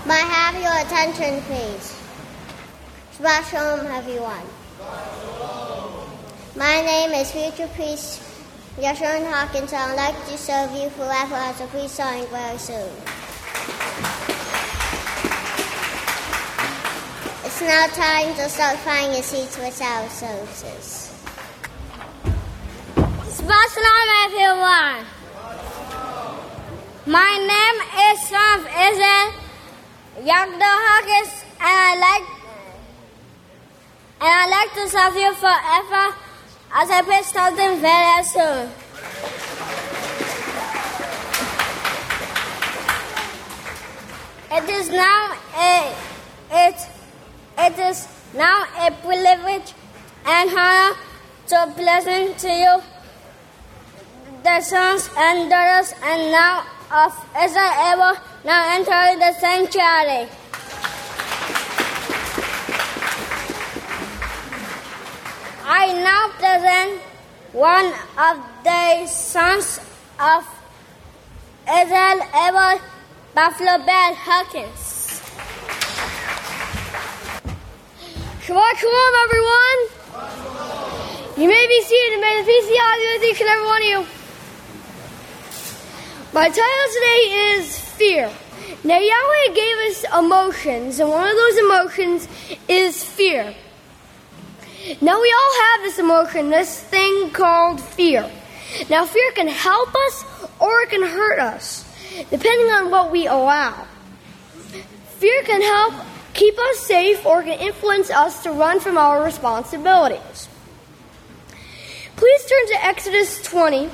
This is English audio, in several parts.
May I have your attention, please? Shabbat Shalom, everyone. My name is future priest Yeshurun Hawkins, and I'd like to serve you forever as a priest starting very soon. It's now time to start finding your seats with our services. Shabbat Shalom, everyone. My name is Swamp Israel Yagdo Hawkins, and I like to serve you forever as I pray something very soon. It is now a privilege and honor to present to you the sons and daughters and now of Israel now entering the sanctuary. I now present one of the sons of Israel, Buffalo Bill Hawkins. Shabbat Shalom, everyone. You may be seated, and may the peace of God be with each and every one of you. My title today is Fear. Now, Yahweh gave us emotions, and one of those emotions is fear. Now, we all have this emotion, this thing called fear. Now, fear can help us or it can hurt us, depending on what we allow. Fear can help keep us safe or can influence us to run from our responsibilities. Please turn to Exodus 20.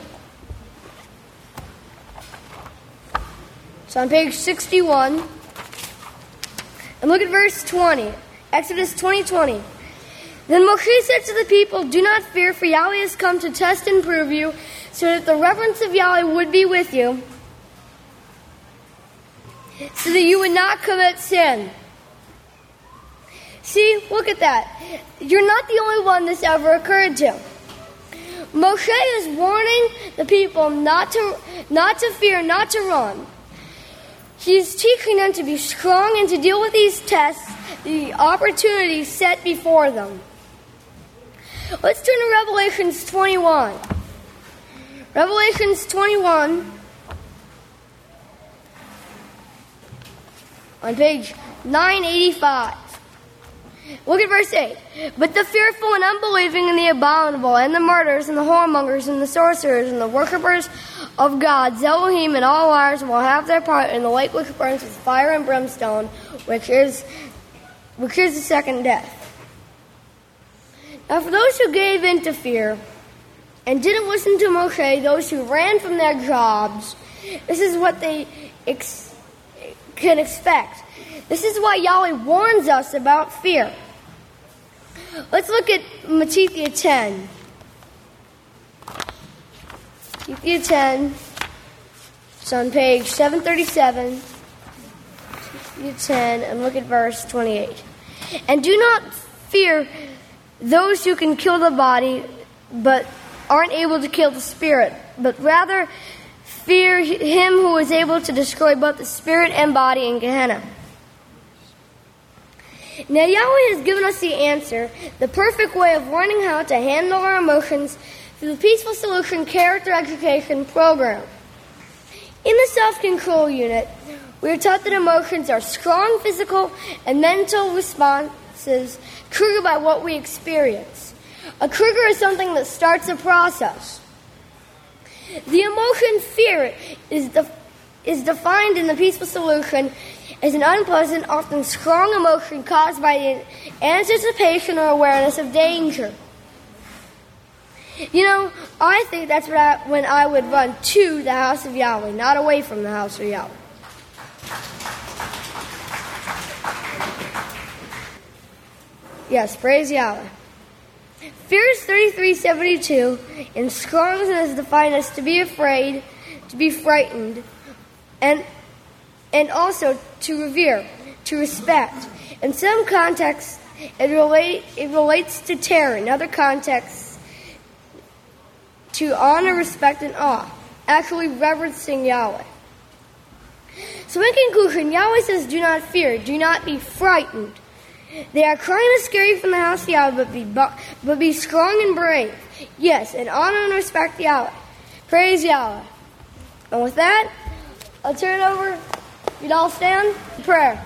It's on page 61. And look at verse 20. Exodus 20:20. Then Moshe said to the people, "Do not fear, for Yahweh has come to test and prove you, so that the reverence of Yahweh would be with you, so that you would not commit sin." See, look at that. You're not the only one this ever occurred to. Moshe is warning the people not to fear, not to run. He's teaching them to be strong and to deal with these tests, the opportunities set before them. Let's turn to Revelations 21. Revelations 21 on page 985. Look at verse 8. But the fearful and unbelieving and the abominable and the murderers and the whoremongers and the sorcerers and the worshippers of gods, Elohim, and all liars will have their part in the lake which burns with fire and brimstone, which is the second death. Now, for those who gave in to fear and didn't listen to Moshe, those who ran from their jobs, this is what they can expect. This is why Yahweh warns us about fear. Let's look at Matthew 10. Matthew 10. It's on page 737. Matthew 10, and look at verse 28. And do not fear those who can kill the body, but aren't able to kill the spirit, but rather fear him who is able to destroy both the spirit and body in Gehenna. Now, Yahweh has given us the answer, the perfect way of learning how to handle our emotions through the Peaceful Solution Character Education Program. In the Self-Control Unit, we are taught that emotions are strong physical and mental responses triggered by what we experience. A trigger is something that starts a process. The emotion fear is defined in the Peaceful Solution as an unpleasant, often strong emotion caused by the anticipation or awareness of danger. You know, I think that's when I would run to the house of Yahweh, not away from the house of Yahweh. Yes, praise Yahweh. Fear is 3372, and Strong's is defined as to be afraid, to be frightened, and also to revere, to respect. In some contexts, it relates to terror. In other contexts, to honor, respect, and awe, actually reverencing Yahweh. So in conclusion, Yahweh says, do not fear, do not be frightened. They are kind of scary from the house of Yahweh, but be strong and brave. Yes, and honor and respect Yahweh. Praise Yahweh. And with that, I'll turn it over. You'd all stand for prayer.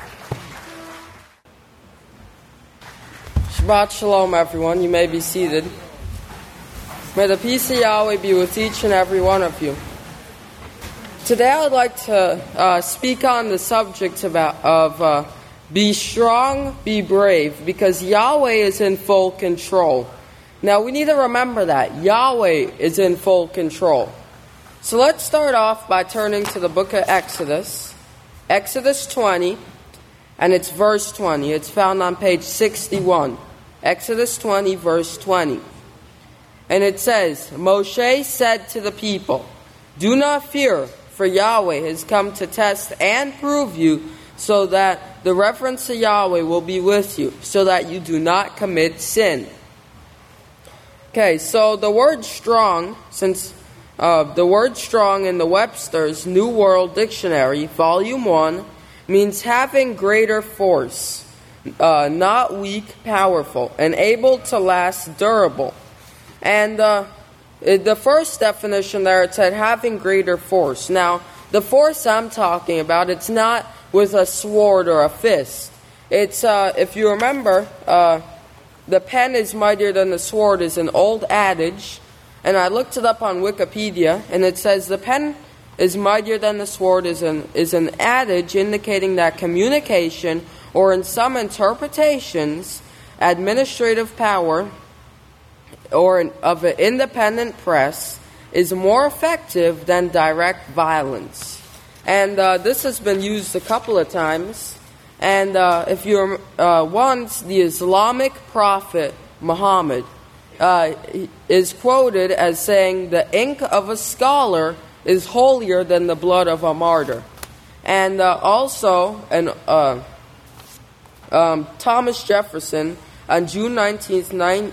Shabbat Shalom, everyone. You may be seated. May the peace of Yahweh be with each and every one of you. Today I would like to speak on the subject of be strong, be brave, because Yahweh is in full control. Now we need to remember that. Yahweh is in full control. So let's start off by turning to the book of Exodus. Exodus 20, and it's verse 20. It's found on page 61. Exodus 20, verse 20. And it says, Moshe said to the people, do not fear, for Yahweh has come to test and prove you, so that the reverence of Yahweh will be with you, so that you do not commit sin. Okay, so the word strong, since the word strong in the Webster's New World Dictionary, Volume 1, means having greater force, not weak, powerful, and able to last, durable. And the first definition there, it said having greater force. Now, the force I'm talking about, it's not with a sword or a fist. It's, if you remember, the pen is mightier than the sword is an old adage. And I looked it up on Wikipedia, and it says the pen is mightier than the sword is an adage indicating that communication, or in some interpretations, administrative power, or of an independent press, is more effective than direct violence. And this has been used a couple of times. And if you once the Islamic prophet Muhammad is quoted as saying, the ink of a scholar is holier than the blood of a martyr. And also, Thomas Jefferson, on June 19th,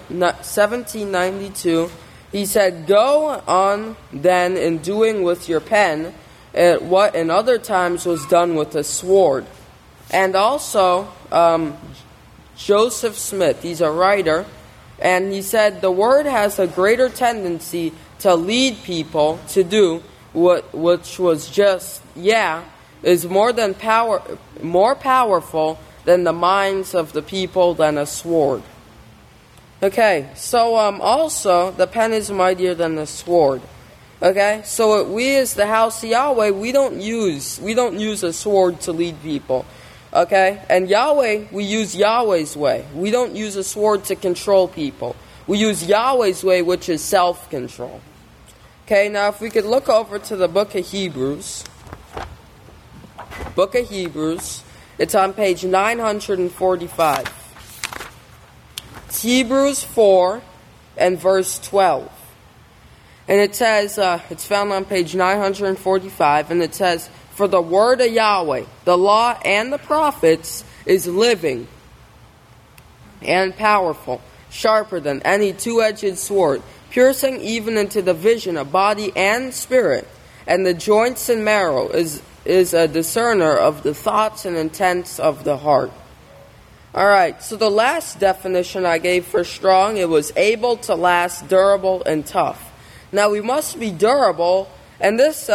1792, he said, go on then in doing with your pen what in other times was done with a sword. And also, Joseph Smith, he's a writer, and he said the word has a greater tendency to lead people to do which was just, is more powerful than the minds of the people than a sword. Okay, so also the pen is mightier than the sword. Okay, so we as the house of Yahweh, we don't use a sword to lead people. Okay, and Yahweh, we use Yahweh's way. We don't use a sword to control people. We use Yahweh's way, which is self-control. Okay, now if we could look over to the book of Hebrews. Book of Hebrews. It's on page 945. It's Hebrews 4 and verse 12. And it says, it's found on page 945, and it says, for the word of Yahweh, the law and the prophets, is living and powerful, sharper than any two-edged sword, piercing even into the vision of body and spirit, and the joints and marrow, is a discerner of the thoughts and intents of the heart. Alright, so the last definition I gave for strong, it was able to last, durable, and tough. Now we must be durable, and this,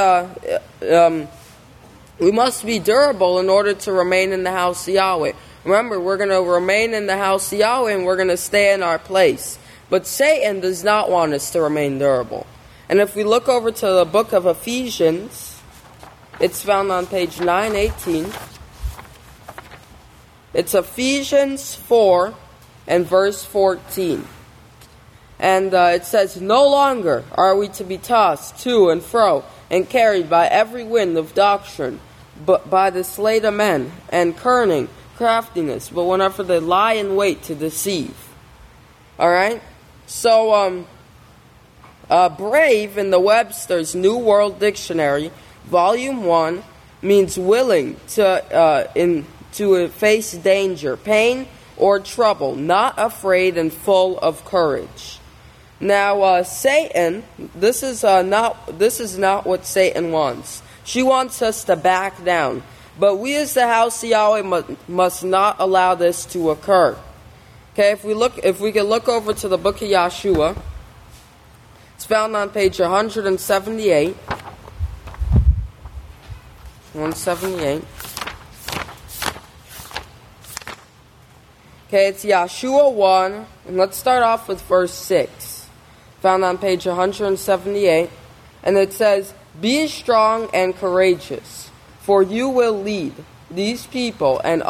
we must be durable in order to remain in the house of Yahweh. Remember, we're going to remain in the house of Yahweh, and we're going to stay in our place. But Satan does not want us to remain durable. And if we look over to the book of Ephesians, it's found on page 918. It's Ephesians 4 and verse 14. And it says, no longer are we to be tossed to and fro and carried by every wind of doctrine, but by the sleight of men and cunning craftiness, but whenever they lie in wait to deceive. Alright? So, brave in the Webster's New World Dictionary, Volume 1, means willing to face danger, pain, or trouble, not afraid and full of courage. Now, Satan, this is not what Satan wants. She wants us to back down. But we as the house of Yahweh must not allow this to occur. Okay, if we can look over to the book of Yeshua, it's found on page 178. 178. Okay, it's Yeshua 1, and let's start off with verse 6, found on page 178, and it says, "Be strong and courageous, for you will lead these people and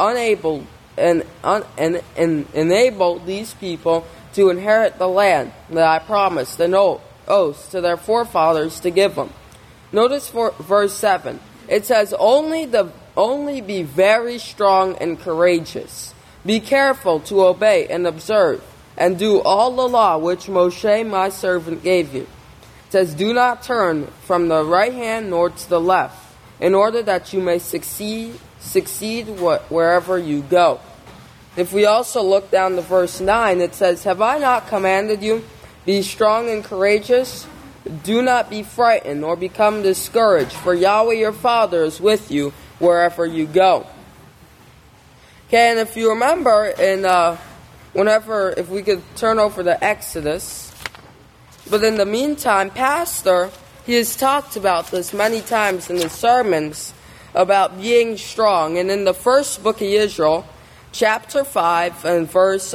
enable these people to inherit the land that I promised an oath to their forefathers to give them." Notice for verse 7. It says, only be very strong and courageous. Be careful to obey and observe, and do all the law which Moshe my servant gave you. It says, do not turn from the right hand nor to the left, in order that you may succeed wherever you go. If we also look down to verse 9, it says, have I not commanded you? Be strong and courageous. Do not be frightened or become discouraged, for Yahweh your Father is with you wherever you go. Okay, and if you remember, if we could turn over to Exodus, but in the meantime, Pastor, he has talked about this many times in his sermons, about being strong. And in the first book of Israel, chapter 5 and verse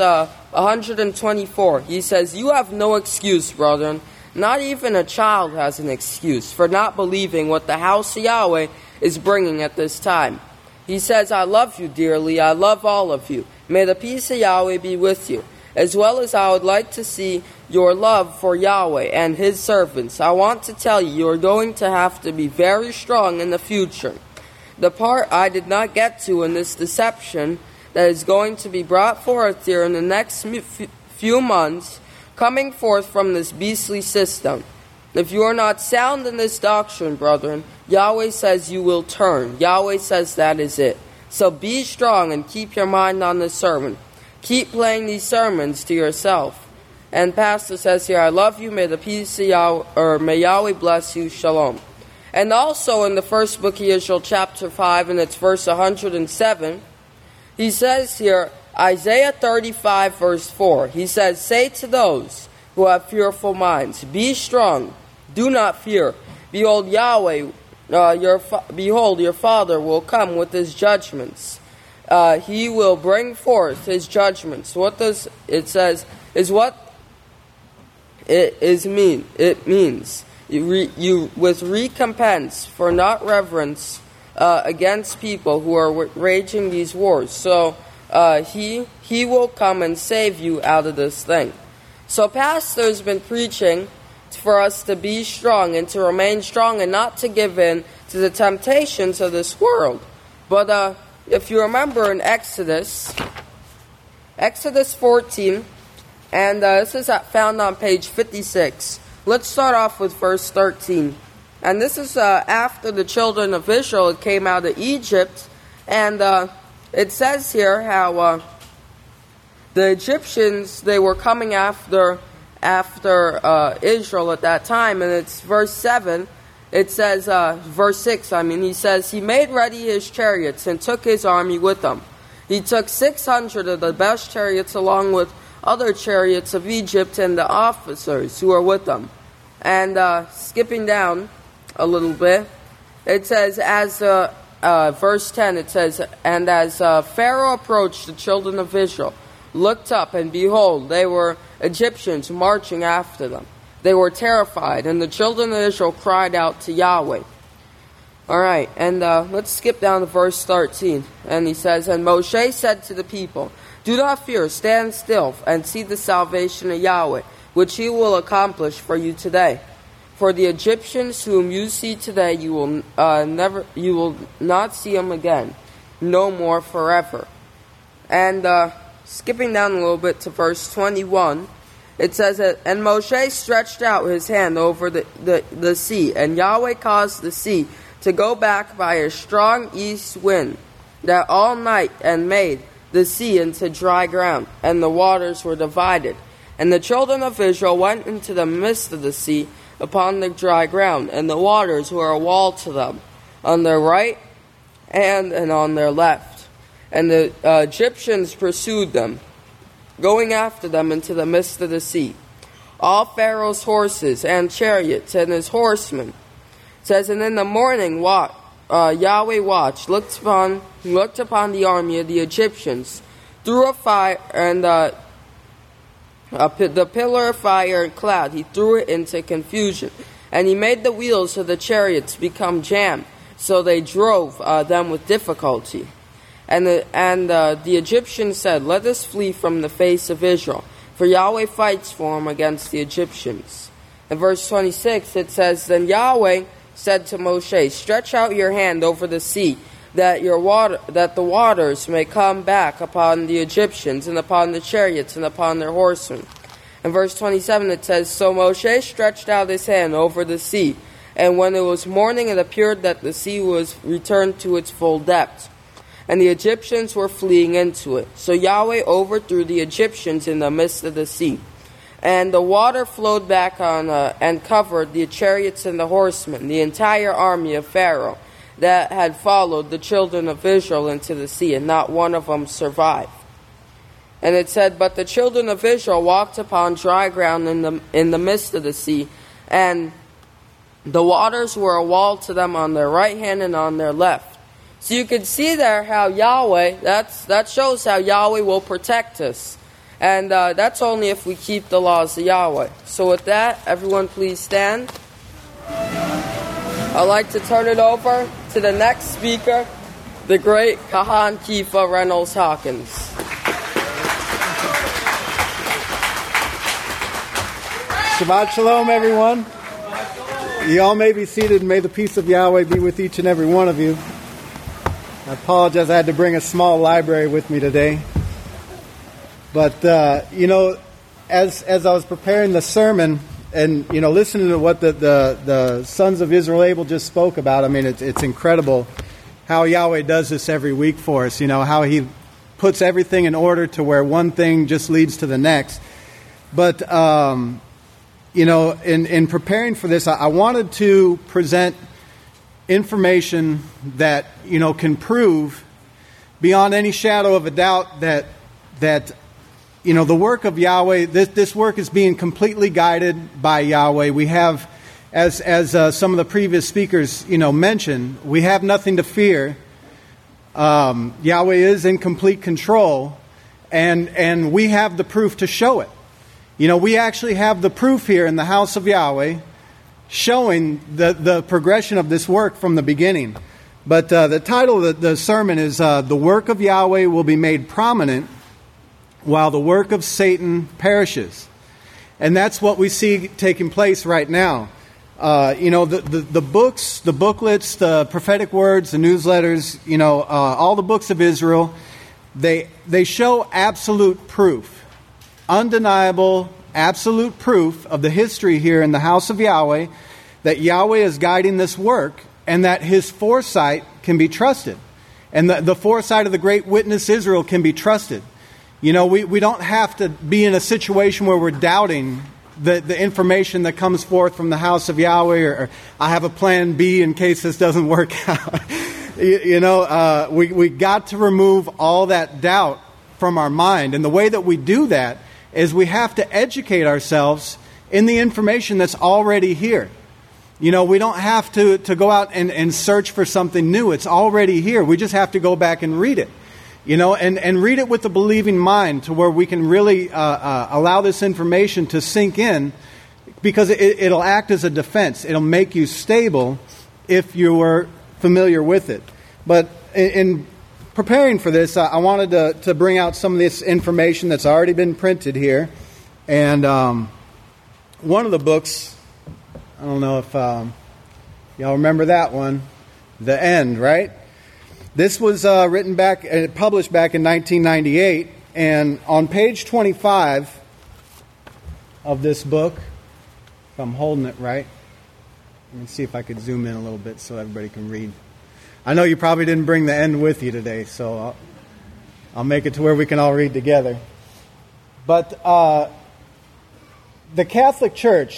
124, he says, you have no excuse, brethren. Not even a child has an excuse for not believing what the house of Yahweh is bringing at this time. He says, I love you dearly. I love all of you. May the peace of Yahweh be with you, as well as I would like to see your love for Yahweh and his servants. I want to tell you, you're going to have to be very strong in the future. The part I did not get to in this deception that is going to be brought forth here in the next few months, coming forth from this beastly system. If you are not sound in this doctrine, brethren, Yahweh says you will turn. Yahweh says that is it. So be strong and keep your mind on this sermon. Keep playing these sermons to yourself. And Pastor says here, I love you. May the peace of Yahweh, or may Yahweh bless you. Shalom. And also in the first book of Israel, chapter 5, and it's verse 107, he says here, Isaiah 35, verse 4, he says, say to those who have fearful minds, be strong, do not fear. Behold, Yahweh, behold, your Father will come with his judgments. He will bring forth his judgments. What does it says is what it is mean. It means you with recompense for not reverence against people who are raging these wars. So he will come and save you out of this thing. So Pastor's been preaching for us to be strong and to remain strong and not to give in to the temptations of this world. But if you remember in Exodus 14, and this is found on page 56. Let's start off with verse 13. And this is after the children of Israel came out of Egypt, and it says here how the Egyptians, they were coming after Israel at that time, and it's verse 7. It says, verse 6, he says, he made ready his chariots and took his army with him. He took 600 of the best chariots along with other chariots of Egypt and the officers who were with them. And skipping down a little bit, it says, verse 10, it says, and as Pharaoh approached, the children of Israel looked up, and behold, they were Egyptians marching after them. They were terrified, and the children of Israel cried out to Yahweh. Alright, and let's skip down to verse 13. And he says, and Moshe said to the people, do not fear, stand still, and see the salvation of Yahweh, which he will accomplish for you today. For the Egyptians whom you see today, you will not see them again, no more forever. And skipping down a little bit to verse 21, it says that, and Moshe stretched out his hand over the sea, and Yahweh caused the sea to go back by a strong east wind that all night, and made the sea into dry ground, and the waters were divided. And the children of Israel went into the midst of the sea upon the dry ground, and the waters were a wall to them on their right hand and on their left. And the Egyptians pursued them, going after them into the midst of the sea. All Pharaoh's horses and chariots and his horsemen. It says, and in the morning Yahweh watched, looked upon the army of the Egyptians, threw a fire, and the pillar of fire and cloud, he threw it into confusion. And he made the wheels of the chariots become jammed, so they drove them with difficulty. And the Egyptians said, let us flee from the face of Israel, for Yahweh fights for him against the Egyptians. In verse 26 it says, then Yahweh said to Moshe, stretch out your hand over the sea, that the waters may come back upon the Egyptians, and upon the chariots, and upon their horsemen. In verse 27 it says, so Moshe stretched out his hand over the sea, and when it was morning it appeared that the sea was returned to its full depth, and the Egyptians were fleeing into it. So Yahweh overthrew the Egyptians in the midst of the sea. And the water flowed back on and covered the chariots and the horsemen, the entire army of Pharaoh that had followed the children of Israel into the sea, and not one of them survived. And it said, but the children of Israel walked upon dry ground in the midst of the sea, and the waters were a wall to them on their right hand and on their left. So you can see there how Yahweh, that shows how Yahweh will protect us. And that's only if we keep the laws of Yahweh. So with that, everyone please stand. I'd like to turn it over to the next speaker, the great Kahan Kifa Reynolds Hawkins. Shabbat Shalom, everyone. You all may be seated, and may the peace of Yahweh be with each and every one of you. I apologize, I had to bring a small library with me today. But, as I was preparing the sermon and, listening to what the sons of Israel Abel just spoke about, I mean, it's incredible how Yahweh does this every week for us, how He puts everything in order to where one thing just leads to the next. But, in preparing for this, I wanted to present information that, can prove beyond any shadow of a doubt that the work of Yahweh, this work is being completely guided by Yahweh. We have, as some of the previous speakers, mentioned, we have nothing to fear. Yahweh is in complete control, and we have the proof to show it. We actually have the proof here in the house of Yahweh showing the progression of this work from the beginning. But the title of the sermon is The Work of Yahweh Will Be Made Prominent While the Work of Satan Perishes. And that's what we see taking place right now. The books, the booklets, the prophetic words, the newsletters, all the books of Israel, they show absolute proof, undeniable, absolute proof of the history here in the house of Yahweh, that Yahweh is guiding this work and that His foresight can be trusted. And the foresight of the great witness Israel can be trusted. We don't have to be in a situation where we're doubting the information that comes forth from the house of Yahweh, or I have a plan B in case this doesn't work out. We got to remove all that doubt from our mind. And the way that we do that is we have to educate ourselves in the information that's already here. We don't have to go out and search for something new. It's already here. We just have to go back and read it. And read it with a believing mind to where we can really allow this information to sink in, because it'll act as a defense. It'll make you stable if you were familiar with it. But in preparing for this, I wanted to bring out some of this information that's already been printed here. And one of the books, I don't know if y'all remember that one, The End, right? This was published back in 1998, and on page 25 of this book, if I'm holding it right, let me see if I could zoom in a little bit so everybody can read. I know you probably didn't bring the end with you today, so I'll make it to where we can all read together. But the Catholic Church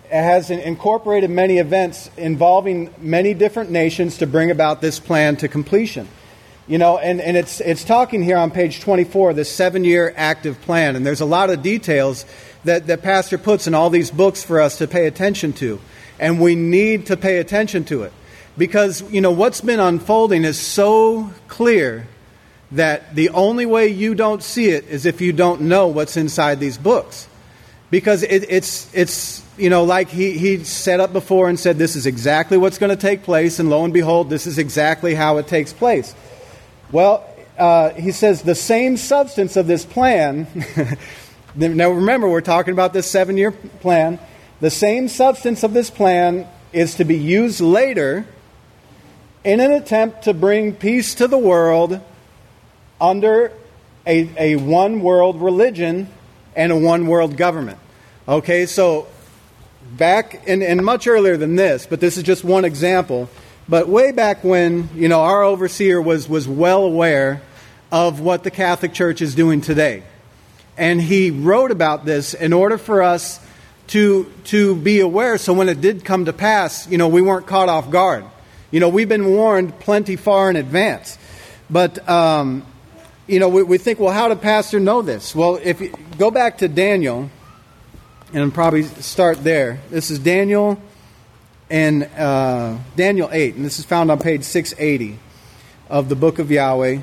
has incorporated many events involving many different nations to bring about this plan to completion. You know, and it's talking here on page 24, this 7-year active plan. And there's a lot of details that Pastor puts in all these books for us to pay attention to. And we need to pay attention to it. Because, you know, what's been unfolding is so clear that the only way you don't see it is if you don't know what's inside these books. Because it's you know, like he set up before and said, this is exactly what's going to take place. And lo and behold, this is exactly how it takes place. Well, he says the same substance of this plan, now remember we're talking about this 7-year plan, the same substance of this plan is to be used later in an attempt to bring peace to the world under a one-world religion and a one-world government. Okay, so back, and much earlier than this, but this is just one example. But way back when, you know, our overseer was well aware of what the Catholic Church is doing today. And he wrote about this in order for us to be aware, so when it did come to pass, you know, we weren't caught off guard. You know, we've been warned plenty far in advance. But, you know, we think, well, how did Pastor know this? Well, if you go back to Daniel, and probably start there. This is Daniel and Daniel 8, and this is found on page 680 of the Book of Yahweh.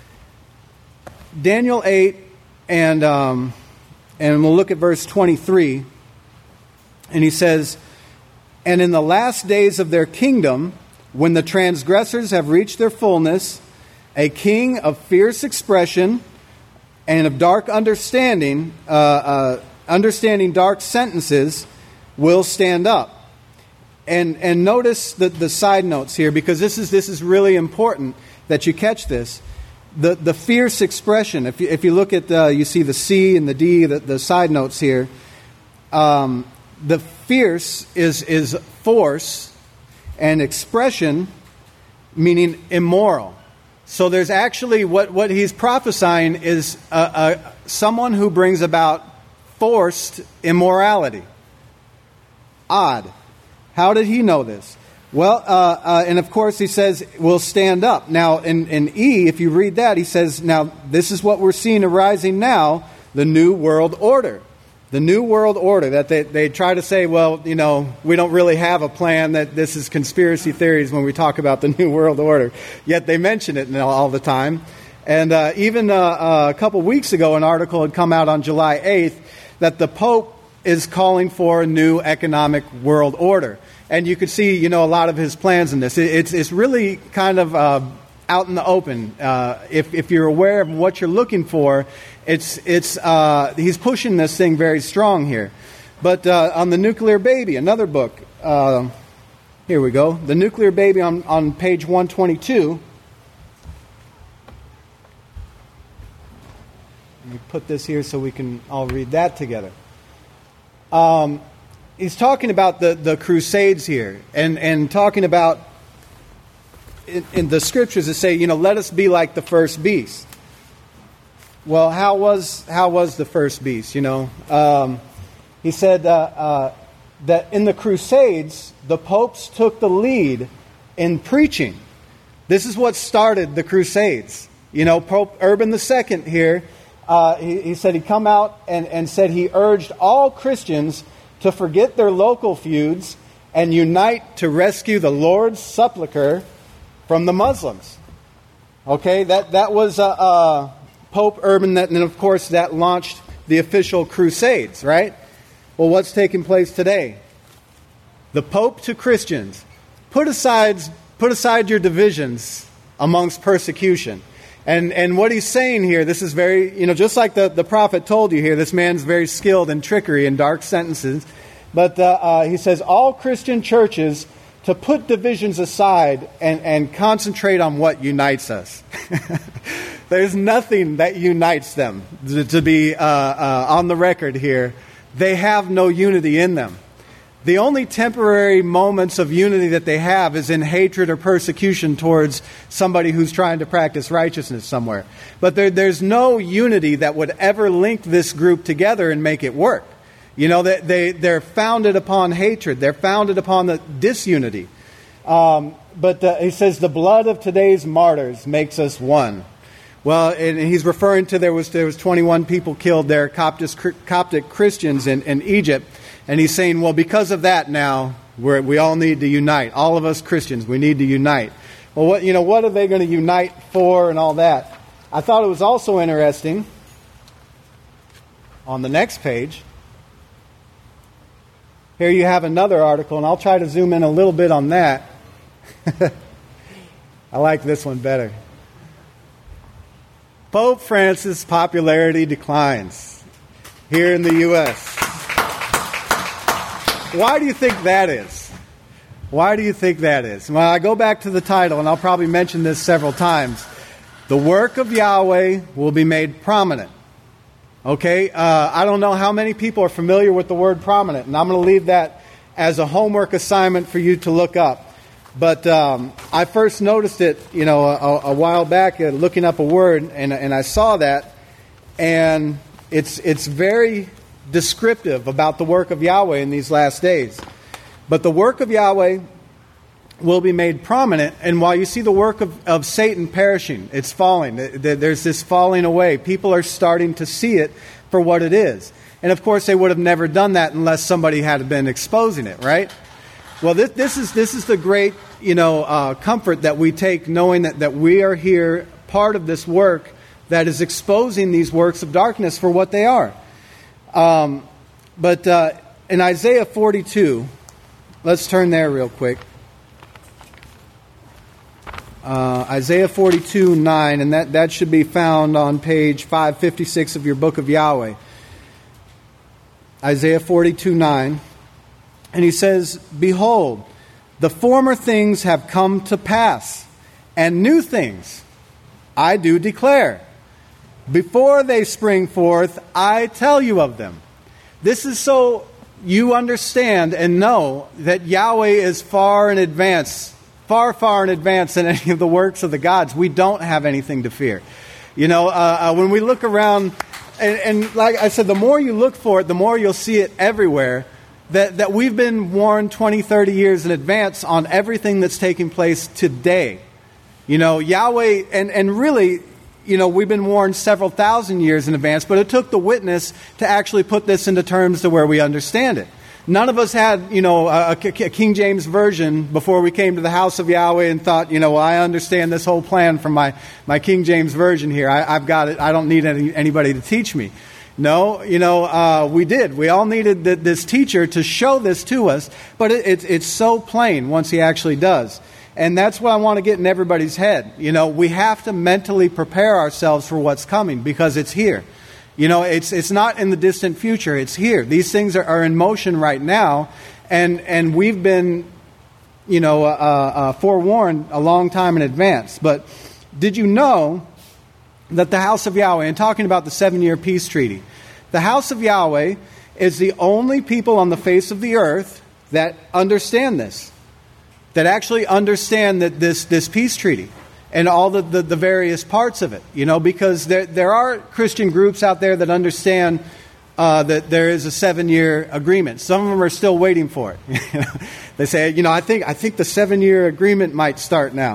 Daniel 8, and we'll look at verse 23. And he says, "And in the last days of their kingdom, when the transgressors have reached their fullness, a king of fierce expression and of dark understanding, understanding dark sentences, will stand up." And notice the side notes here, because this is really important that you catch this. The fierce expression. If you look at you see the C and the D, the side notes here. The fierce is force, and expression meaning immoral. So there's actually what he's prophesying is someone who brings about forced immorality. Odd. How did he know this? Well, and of course he says, we'll stand up. Now, in E, if you read that, he says, now, this is what we're seeing arising now, the New World Order. The New World Order, that they try to say, well, you know, we don't really have a plan, that this is conspiracy theories when we talk about the New World Order. Yet they mention it all the time. And even a couple weeks ago, an article had come out on July 8th that the Pope is calling for a new economic world order. And you could see, you know, a lot of his plans in this. It's really kind of out in the open. If you're aware of what you're looking for, he's pushing this thing very strong here. But on the nuclear baby, another book. Here we go. The nuclear baby on page 122. Let me put this here so we can all read that together. He's talking about the Crusades here, and talking about in the scriptures that say, you know, let us be like the first beast. Well, how was the first beast? You know, he said that in the Crusades, the popes took the lead in preaching. This is what started the Crusades. You know, Pope Urban II here. He said he'd come out and said he urged all Christians to forget their local feuds and unite to rescue the Lord's Sepulchre from the Muslims. Okay, that was Pope Urban, and of course that launched the official Crusades, right? Well, what's taking place today? The Pope to Christians, put aside your divisions amongst persecution. And what he's saying here, this is very, you know, just like the prophet told you here, this man's very skilled in trickery and dark sentences. But he says all Christian churches to put divisions aside and concentrate on what unites us. There's nothing that unites them. To be on the record here, they have no unity in them. The only temporary moments of unity that they have is in hatred or persecution towards somebody who's trying to practice righteousness somewhere. But there's no unity that would ever link this group together and make it work. You know, they're founded upon hatred. They're founded upon the disunity. But he says the blood of today's martyrs makes us one. Well, and he's referring to there was 21 people killed there, Coptic Christians in Egypt. And he's saying, well, because of that now, we all need to unite. All of us Christians, we need to unite. Well, what are they going to unite for and all that? I thought it was also interesting on the next page. Here you have another article, and I'll try to zoom in a little bit on that. I like this one better. Pope Francis' popularity declines here in the U.S. Why do you think that is? Why do you think that is? Well, I go back to the title, and I'll probably mention this several times. The work of Yahweh will be made prominent. Okay? I don't know how many people are familiar with the word prominent, and I'm going to leave that as a homework assignment for you to look up. But I first noticed it, a while back, looking up a word, and I saw that, and it's very descriptive about the work of Yahweh in these last days. But the work of Yahweh will be made prominent, and while you see the work of Satan perishing, it's falling. There's this falling away. People are starting to see it for what it is. And of course, they would have never done that unless somebody had been exposing it, right? Well, this is the great, comfort that we take, knowing that we are here, part of this work that is exposing these works of darkness for what they are. But in Isaiah 42, let's turn there real quick. Isaiah 42:9, and that should be found on page 556 of your book of Yahweh. Isaiah 42:9. And he says, "Behold, the former things have come to pass, and new things I do declare. Before they spring forth, I tell you of them." This is so you understand and know that Yahweh is far in advance than any of the works of the gods. We don't have anything to fear. When we look around, and like I said, the more you look for it, the more you'll see it everywhere. That we've been warned 20, 30 years in advance on everything that's taking place today. Yahweh, and really, we've been warned several thousand years in advance, but it took the witness to actually put this into terms to where we understand it. None of us had, a King James version before we came to the house of Yahweh and thought, I understand this whole plan from my King James version here. I've got it. I don't need anybody to teach me. No, we did. We all needed this teacher to show this to us, but it's so plain once he actually does. And that's what I want to get in everybody's head. We have to mentally prepare ourselves for what's coming because it's here. It's not in the distant future. It's here. These things are in motion right now, and we've been, forewarned a long time in advance. But did you know that the house of Yahweh, and talking about the 7-year peace treaty, the house of Yahweh is the only people on the face of the earth that understand this, that actually understand that this peace treaty and all the various parts of it, because there are Christian groups out there that understand that there is a 7-year agreement. Some of them are still waiting for it. They say, I think the 7-year agreement might start now.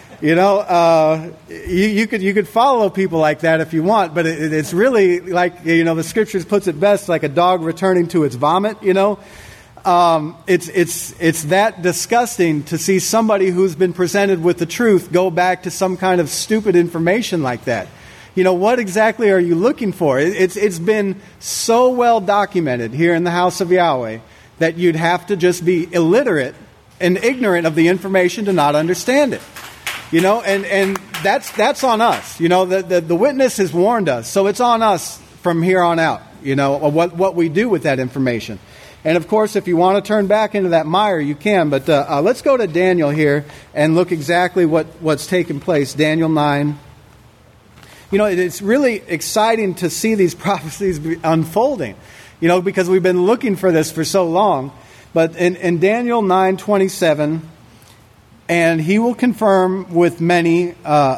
You could follow people like that if you want, but it's really like, the scriptures puts it best, like a dog returning to its vomit, It's that disgusting to see somebody who's been presented with the truth go back to some kind of stupid information like that. What exactly are you looking for? It's been so well documented here in the house of Yahweh that you'd have to just be illiterate and ignorant of the information to not understand it. And that's on us. The witness has warned us, so it's on us from here on out, what we do with that information. And of course, if you want to turn back into that mire, you can. But let's go to Daniel here and look exactly what's taken place. Daniel 9. It's really exciting to see these prophecies unfolding, because we've been looking for this for so long. But in Daniel 9:27, and he will confirm with many.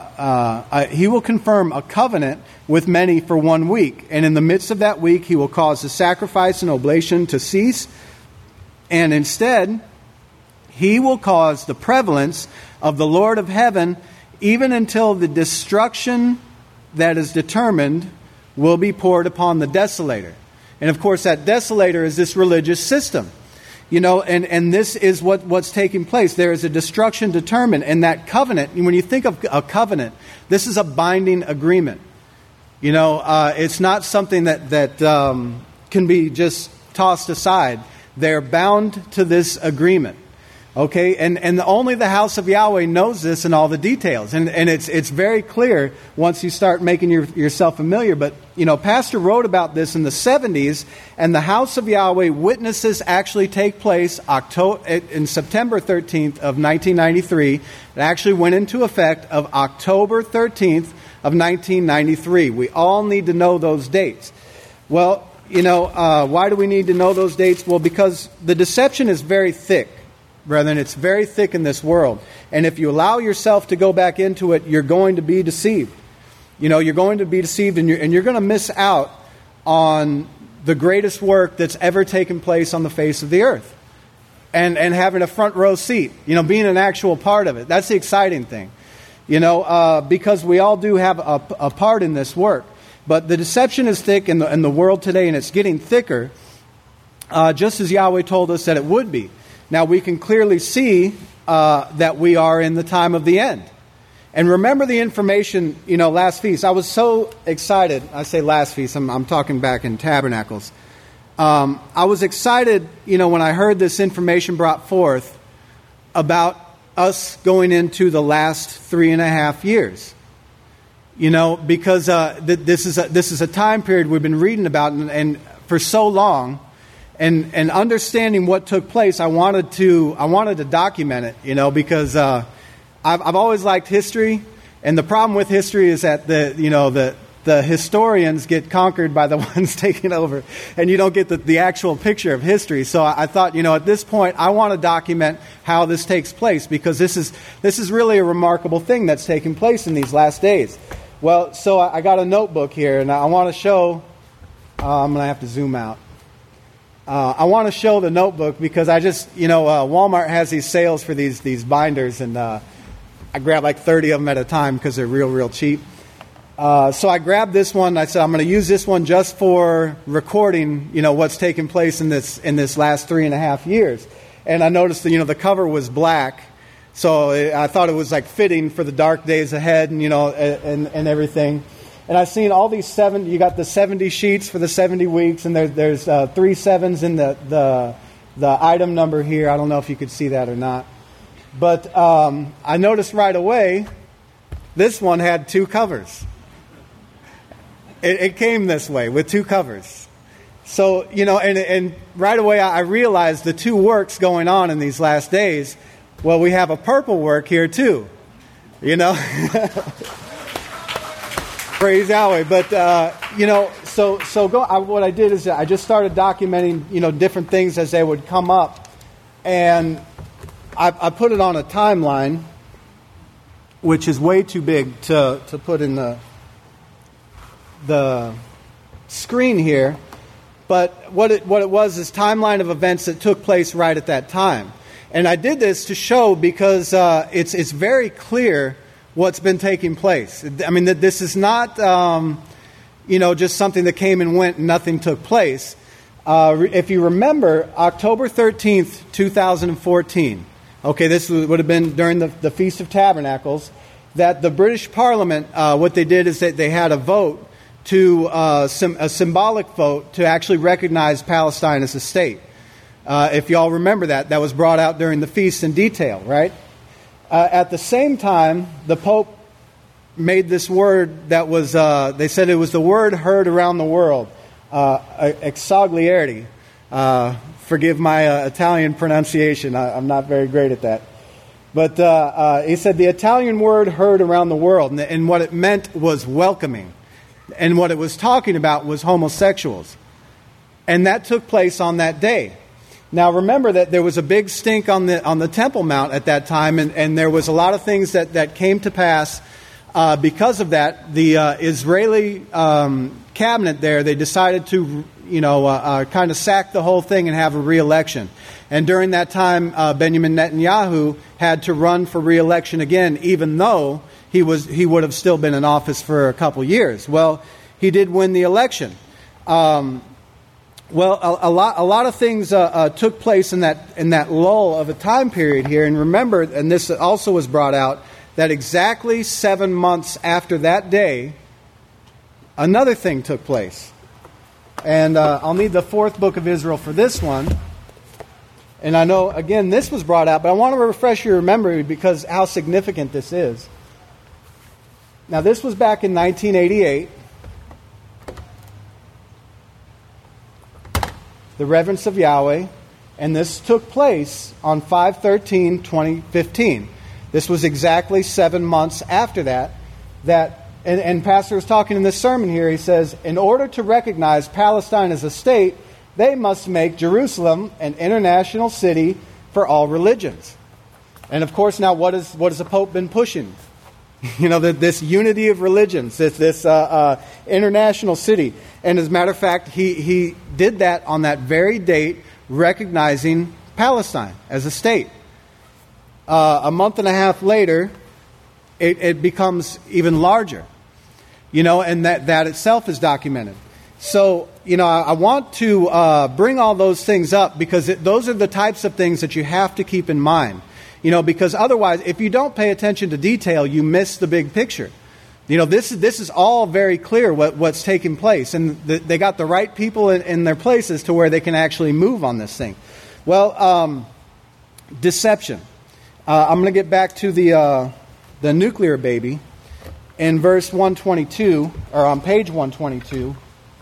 He will confirm a covenant with many for 1 week, and in the midst of that week, he will cause the sacrifice and oblation to cease, and instead, he will cause the prevalence of the Lord of heaven, even until the destruction that is determined will be poured upon the desolator. And of course, that desolator is this religious system. And this is what's taking place. There is a destruction determined, and that covenant, when you think of a covenant, this is a binding agreement. It's not something that can be just tossed aside. They're bound to this agreement. Okay, and only the house of Yahweh knows this and all the details. And it's very clear once you start making yourself familiar. But, Pastor wrote about this in the 70s, and the house of Yahweh witnesses actually take place in September 13th of 1993. It actually went into effect of October 13th of 1993. We all need to know those dates. Well, why do we need to know those dates? Well, because the deception is very thick. Brethren, it's very thick in this world. And if you allow yourself to go back into it, you're going to be deceived. You're going to be deceived, and you're going to miss out on the greatest work that's ever taken place on the face of the earth. And having a front row seat, being an actual part of it. That's the exciting thing. Because we all do have a part in this work. But the deception is thick in the world today, and it's getting thicker, just as Yahweh told us that it would be. Now, we can clearly see that we are in the time of the end. And remember the information, last feast. I was so excited. I say last feast. I'm talking back in Tabernacles. I was excited, when I heard this information brought forth about us going into the last 3.5 years. Because this is a time period we've been reading about and for so long. And understanding what took place, I wanted to document it, because I've always liked history, and the problem with history is that the historians get conquered by the ones taking over, and you don't get the actual picture of history. So I thought, at this point, I want to document how this takes place, because this is really a remarkable thing that's taking place in these last days. Well, so I got a notebook here, and I want to show. I'm going to have to zoom out. I want to show the notebook because I just, Walmart has these sales for these binders, and I grab like 30 of them at a time because they're real cheap. So I grabbed this one. I said I'm going to use this one just for recording, what's taking place in this last 3.5 years. And I noticed that, the cover was black, so I thought it was like fitting for the dark days ahead, and and everything. And I've seen all these you got the 70 sheets for the 70 weeks, and there's 3 7s in the item number here. I don't know if you could see that or not. But I noticed right away, this one had 2 covers. It came this way with 2 covers. So, and right away I realized the 2 works going on in these last days. Well, we have a purple work here too, Praise Yahweh. But, what I did is I just started documenting, different things as they would come up. And I put it on a timeline, which is way too big to put in the screen here. But what it was is timeline of events that took place right at that time. And I did this to show because it's very clear what's been taking place. I mean, that this is not, just something that came and went and nothing took place. If you remember, October 13th, 2014, okay, this would have been during the Feast of Tabernacles, that the British Parliament, what they did is that they had a vote a symbolic vote to actually recognize Palestine as a state. If you all remember that was brought out during the feast in detail, right? At the same time, the Pope made this word that was, they said it was the word heard around the world, exagliardi. Forgive my Italian pronunciation. I'm not very great at that. But he said the Italian word heard around the world, and what it meant was welcoming. And what it was talking about was homosexuals. And that took place on that day. Now remember that there was a big stink on the Temple Mount at that time, and there was a lot of things that came to pass because of that. The Israeli cabinet there, they decided to kind of sack the whole thing and have a re-election. And during that time, Benjamin Netanyahu had to run for re-election again, even though he would have still been in office for a couple years. Well, he did win the election. Well, a lot of things took place in that lull of a time period here. And remember, and this also was brought out, that exactly 7 months after that day, another thing took place. And I'll need the fourth book of Israel for this one. And I know, again, this was brought out, but I want to refresh your memory because how significant this is. Now, this was back in 1988. The Reverence of Yahweh, and this took place on 5/13/2015. This was exactly 7 months after that. And Pastor was talking in this sermon here. He says, in order to recognize Palestine as a state, they must make Jerusalem an international city for all religions. And of course, now what has the Pope been pushing? This unity of religions, this international city. And as a matter of fact, he did that on that very date, recognizing Palestine as a state. A month and a half later, it becomes even larger, and that itself is documented. So, I want to bring all those things up because those are the types of things that you have to keep in mind. Because otherwise, if you don't pay attention to detail, you miss the big picture. This is all very clear what's taking place. And they got the right people in their places to where they can actually move on this thing. Well, deception. I'm going to get back to the nuclear baby. In verse 122, or on page 122,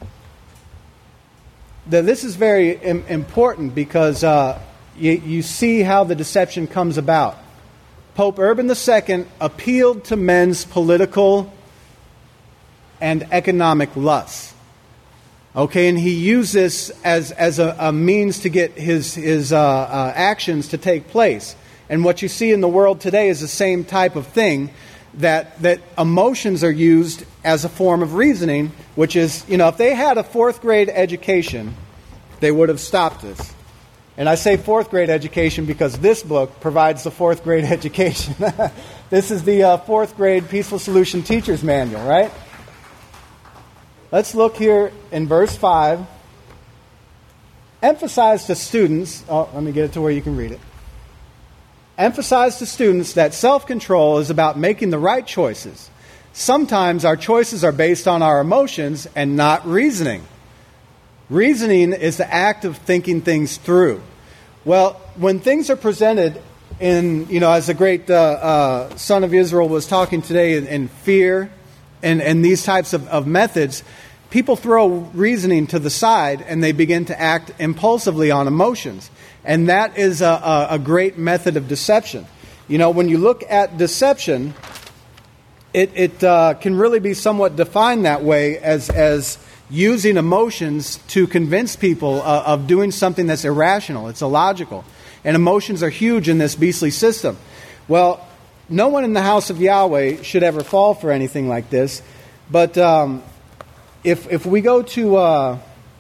this is very important because you see how the deception comes about. Pope Urban II appealed to men's political and economic lusts. Okay, and he used this as a means to get his actions to take place. And what you see in the world today is the same type of thing, that emotions are used as a form of reasoning, which is, if they had a 4th grade education, they would have stopped this. And I say 4th grade education because this book provides the 4th grade education. This is the 4th grade Peaceful Solution Teacher's Manual, right? Let's look here in verse 5. Emphasize to students, let me get it to where you can read it. Emphasize to students that self-control is about making the right choices. Sometimes our choices are based on our emotions and not reasoning. Reasoning is the act of thinking things through. Well, when things are presented in, as the great son of Israel was talking today, in fear and these types of methods, people throw reasoning to the side and they begin to act impulsively on emotions. And that is a great method of deception. When you look at deception, it can really be somewhat defined that way as using emotions to convince people of doing something that's irrational. It's illogical. And emotions are huge in this beastly system. Well, no one in the house of Yahweh should ever fall for anything like this. But if we go to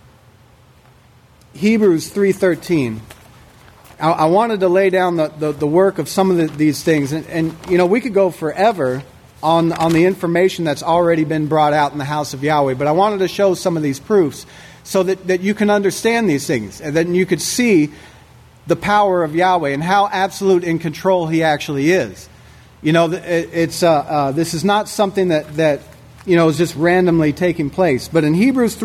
Hebrews 3:13, I wanted to lay down the work of some of these things. And we could go forever on the information that's already been brought out in the house of Yahweh. But I wanted to show some of these proofs so that you can understand these things. And then you could see the power of Yahweh and how absolute in control He actually is. This is not something that is just randomly taking place. But in Hebrews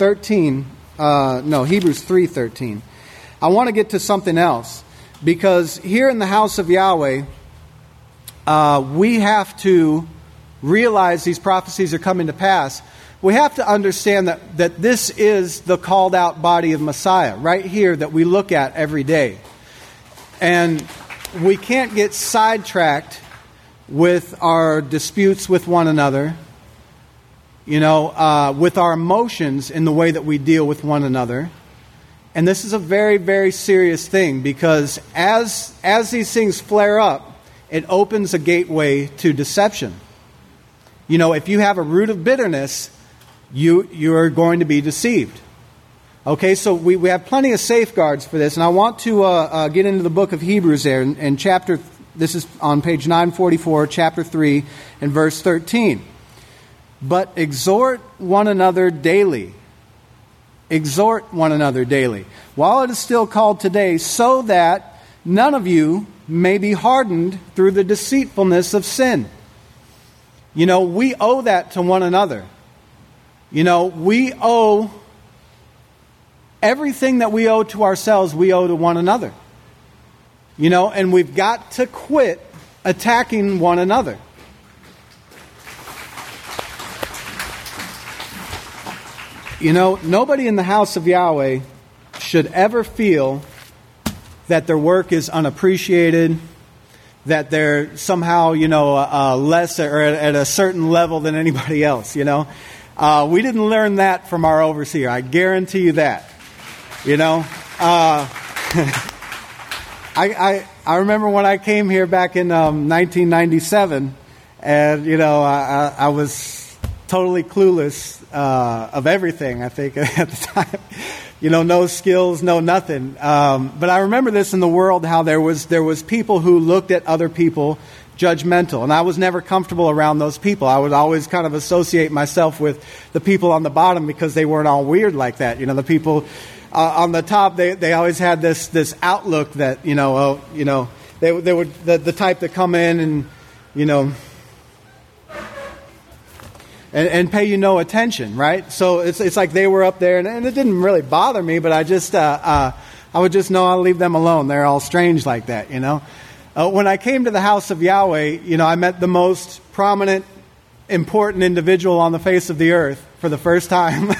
3:13, I want to get to something else. Because here in the house of Yahweh, we have to realize these prophecies are coming to pass. We have to understand that this is the called out body of Messiah right here that we look at every day. And we can't get sidetracked with our disputes with one another, with our emotions in the way that we deal with one another. And this is a very, very serious thing, because as these things flare up, it opens a gateway to deception. You know, if you have a root of bitterness, you are going to be deceived. Okay, so we have plenty of safeguards for this, and I want to get into the book of Hebrews there, and chapter. This is on page 944, chapter 3, and verse 13. But exhort one another daily. Exhort one another daily, while it is still called today, so that none of you may be hardened through the deceitfulness of sin. You know, we owe that to one another. You know, we owe everything that we owe to ourselves, we owe to one another. You know, and we've got to quit attacking one another. You know, nobody in the house of Yahweh should ever feel that their work is unappreciated, that they're somehow, you know, less or at a certain level than anybody else, you know. We didn't learn that from our overseer. I guarantee you that. You know, I remember when I came here back in 1997, and you know I was totally clueless of everything. I think at the time, you know, no skills, no nothing. But I remember this in the world, how there was people who looked at other people judgmental, and I was never comfortable around those people. I would always kind of associate myself with the people on the bottom because they weren't all weird like that. You know, the people on the top, they always had this outlook that, you know, they would the type that come in and, you know, and pay you no attention, right? So it's like they were up there, and it didn't really bother me, but I just I would just know I'll leave them alone. They're all strange like that, you know. When I came to the house of Yahweh, you know, I met the most prominent, important individual on the face of the earth for the first time.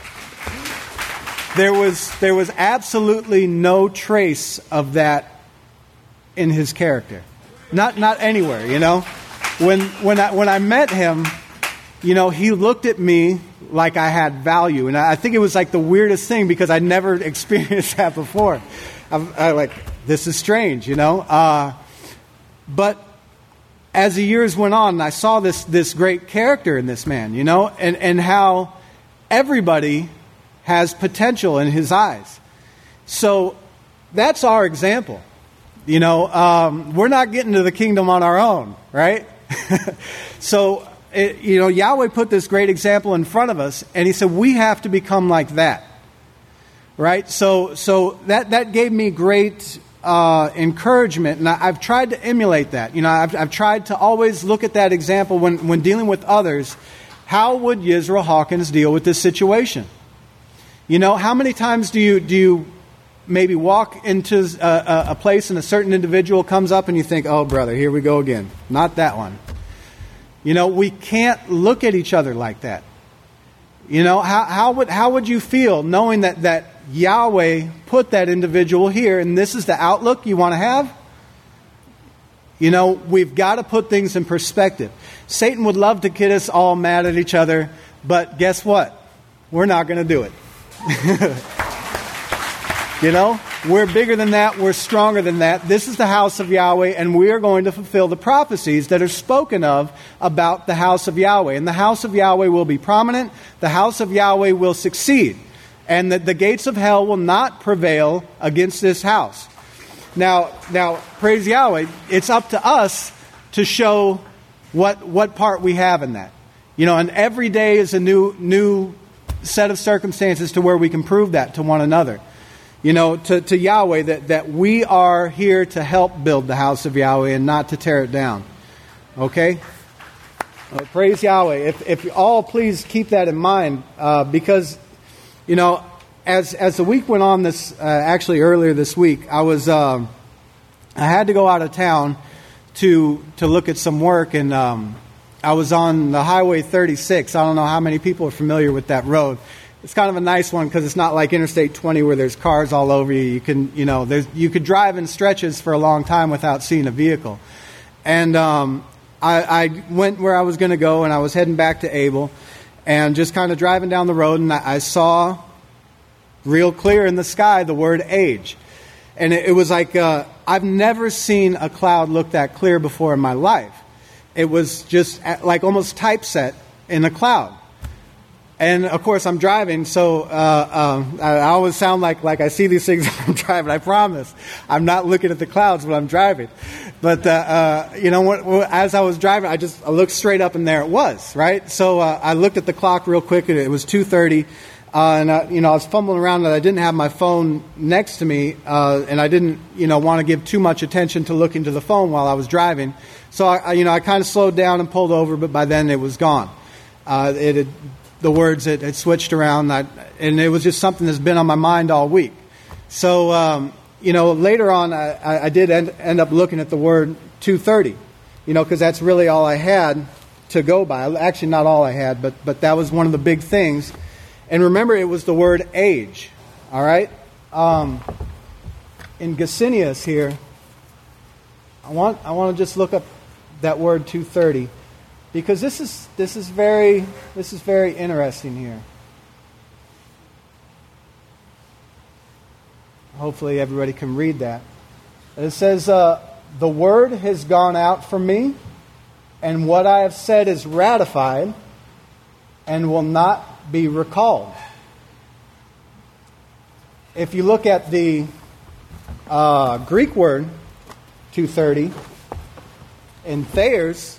There was absolutely no trace of that in his character, not anywhere. You know, when I met him, you know, he looked at me like I had value, and I think it was like the weirdest thing because I'd never experienced that before. I like, this is strange, you know. But as the years went on, I saw this great character in this man, you know, and how everybody has potential in his eyes. So that's our example. You know, we're not getting to the kingdom on our own, right? So, you know, Yahweh put this great example in front of us, and he said we have to become like that, right? So that gave me great encouragement, and I've tried to emulate that. You know, I've tried to always look at that example when dealing with others. How would Yisrael Hawkins deal with this situation? You know, how many times do you maybe walk into a place and a certain individual comes up and you think, oh, brother, here we go again. Not that one. You know, we can't look at each other like that. You know, how would you feel knowing that Yahweh put that individual here and this is the outlook you want to have? You know, we've got to put things in perspective. Satan would love to get us all mad at each other, but guess what? We're not going to do it. You know, we're bigger than that. We're stronger than that. This is the house of Yahweh, and we are going to fulfill the prophecies that are spoken of about the house of Yahweh. And the house of Yahweh will be prominent. The house of Yahweh will succeed. And the gates of hell will not prevail against this house. Now, praise Yahweh, it's up to us to show what part we have in that. You know, and every day is a new set of circumstances to where we can prove that to one another. You know, to Yahweh, that we are here to help build the house of Yahweh and not to tear it down. Okay? Praise Yahweh. If you all please keep that in mind, because, you know, as the week went on, actually earlier this week, I had to go out of town to look at some work, and I was on the Highway 36. I don't know how many people are familiar with that road. It's kind of a nice one because it's not like Interstate 20 where there's cars all over you. You can, you know, you could drive in stretches for a long time without seeing a vehicle. And I went where I was going to go, and I was heading back to Abel, and just kind of driving down the road, and I saw real clear in the sky, the word age. And it was like, I've never seen a cloud look that clear before in my life. It was just like almost typeset in a cloud. And, of course, I'm driving, so I always sound like I see these things when I'm driving. I promise. I'm not looking at the clouds when I'm driving. But, as I was driving, I looked straight up, and there it was, right? So I looked at the clock real quick, and it was 2:30. And, I was fumbling around, and I didn't have my phone next to me, and I didn't, want to give too much attention to looking to the phone while I was driving. So, I kind of slowed down and pulled over, but by then it was gone. The words had switched around, and it was just something that's been on my mind all week. So, later on, I did end up looking at the word 2:30, because that's really all I had to go by. Actually, not all I had, but that was one of the big things. And remember, it was the word age, all right? In Gesenius here, I want to just look up that word 2:30. Because this is very interesting here. Hopefully everybody can read that. It says, the word has gone out from me, and what I have said is ratified and will not be recalled. If you look at the Greek word 2:30 in Thayer's,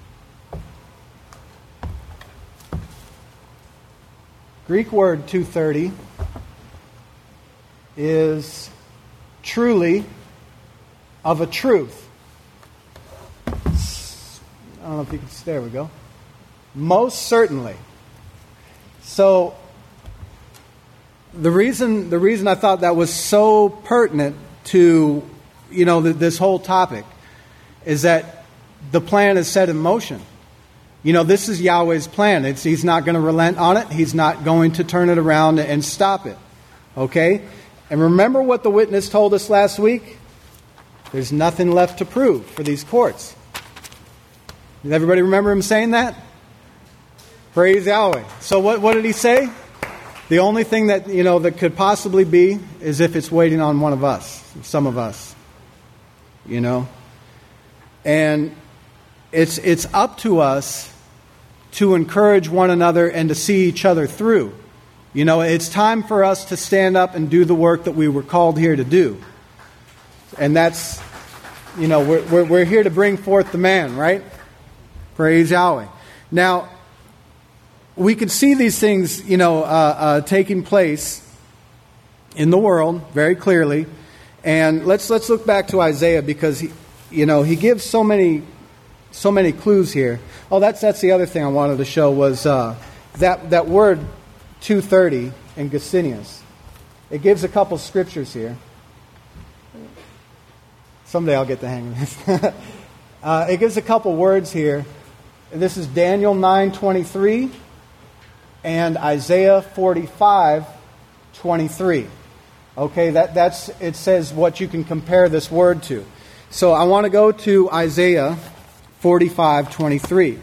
Greek word 2:30 is truly of a truth. I don't know if you can see. There we go. Most certainly. So the reason I thought that was so pertinent to this whole topic is that the plan is set in motion. This is Yahweh's plan. He's not going to relent on it. He's not going to turn it around and stop it. Okay? And remember what the witness told us last week? There's nothing left to prove for these courts. Does everybody remember him saying that? Praise Yahweh. So what did he say? The only thing that, that could possibly be is if it's waiting on one of us, some of us. And it's up to us to encourage one another and to see each other through. It's time for us to stand up and do the work that we were called here to do. And that's, we're here to bring forth the man, right? Praise Yahweh. Now, we can see these things, taking place in the world very clearly. And let's look back to Isaiah, because he gives so many clues here. Oh, that's the other thing I wanted to show was that word 2:30 in Gesenius. It gives a couple scriptures here. Someday I'll get the hang of this. It gives a couple words here. This is Daniel 9:23 and Isaiah 45:23. Okay, it says what you can compare this word to. So I want to go to Isaiah 45:23.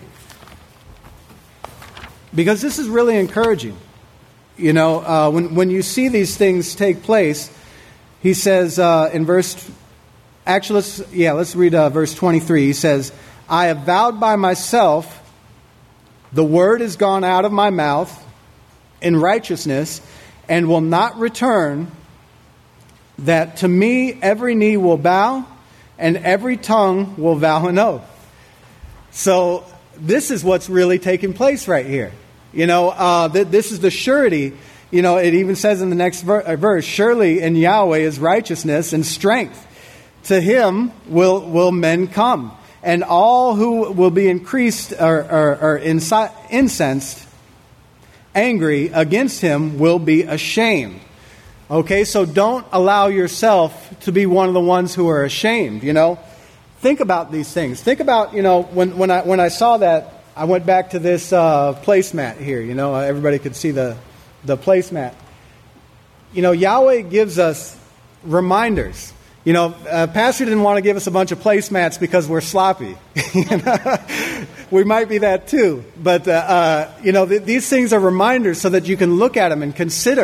Because this is really encouraging. When you see these things take place, he says in verse... Actually, let's read verse 23. He says, I have vowed by myself, the word is gone out of my mouth in righteousness, and will not return, that to me every knee will bow, and every tongue will vow an oath. So this is what's really taking place right here. This is the surety. It even says in the next verse, surely in Yahweh is righteousness and strength. To him will men come. And all who will be increased or incensed, angry against him, will be ashamed. Okay, so don't allow yourself to be one of the ones who are ashamed, Think about these things. Think about, when I saw that, I went back to this placemat here. Everybody could see the placemat. Yahweh gives us reminders. Pastor didn't want to give us a bunch of placemats because we're sloppy. We might be that too. But, these things are reminders so that you can look at them and consider.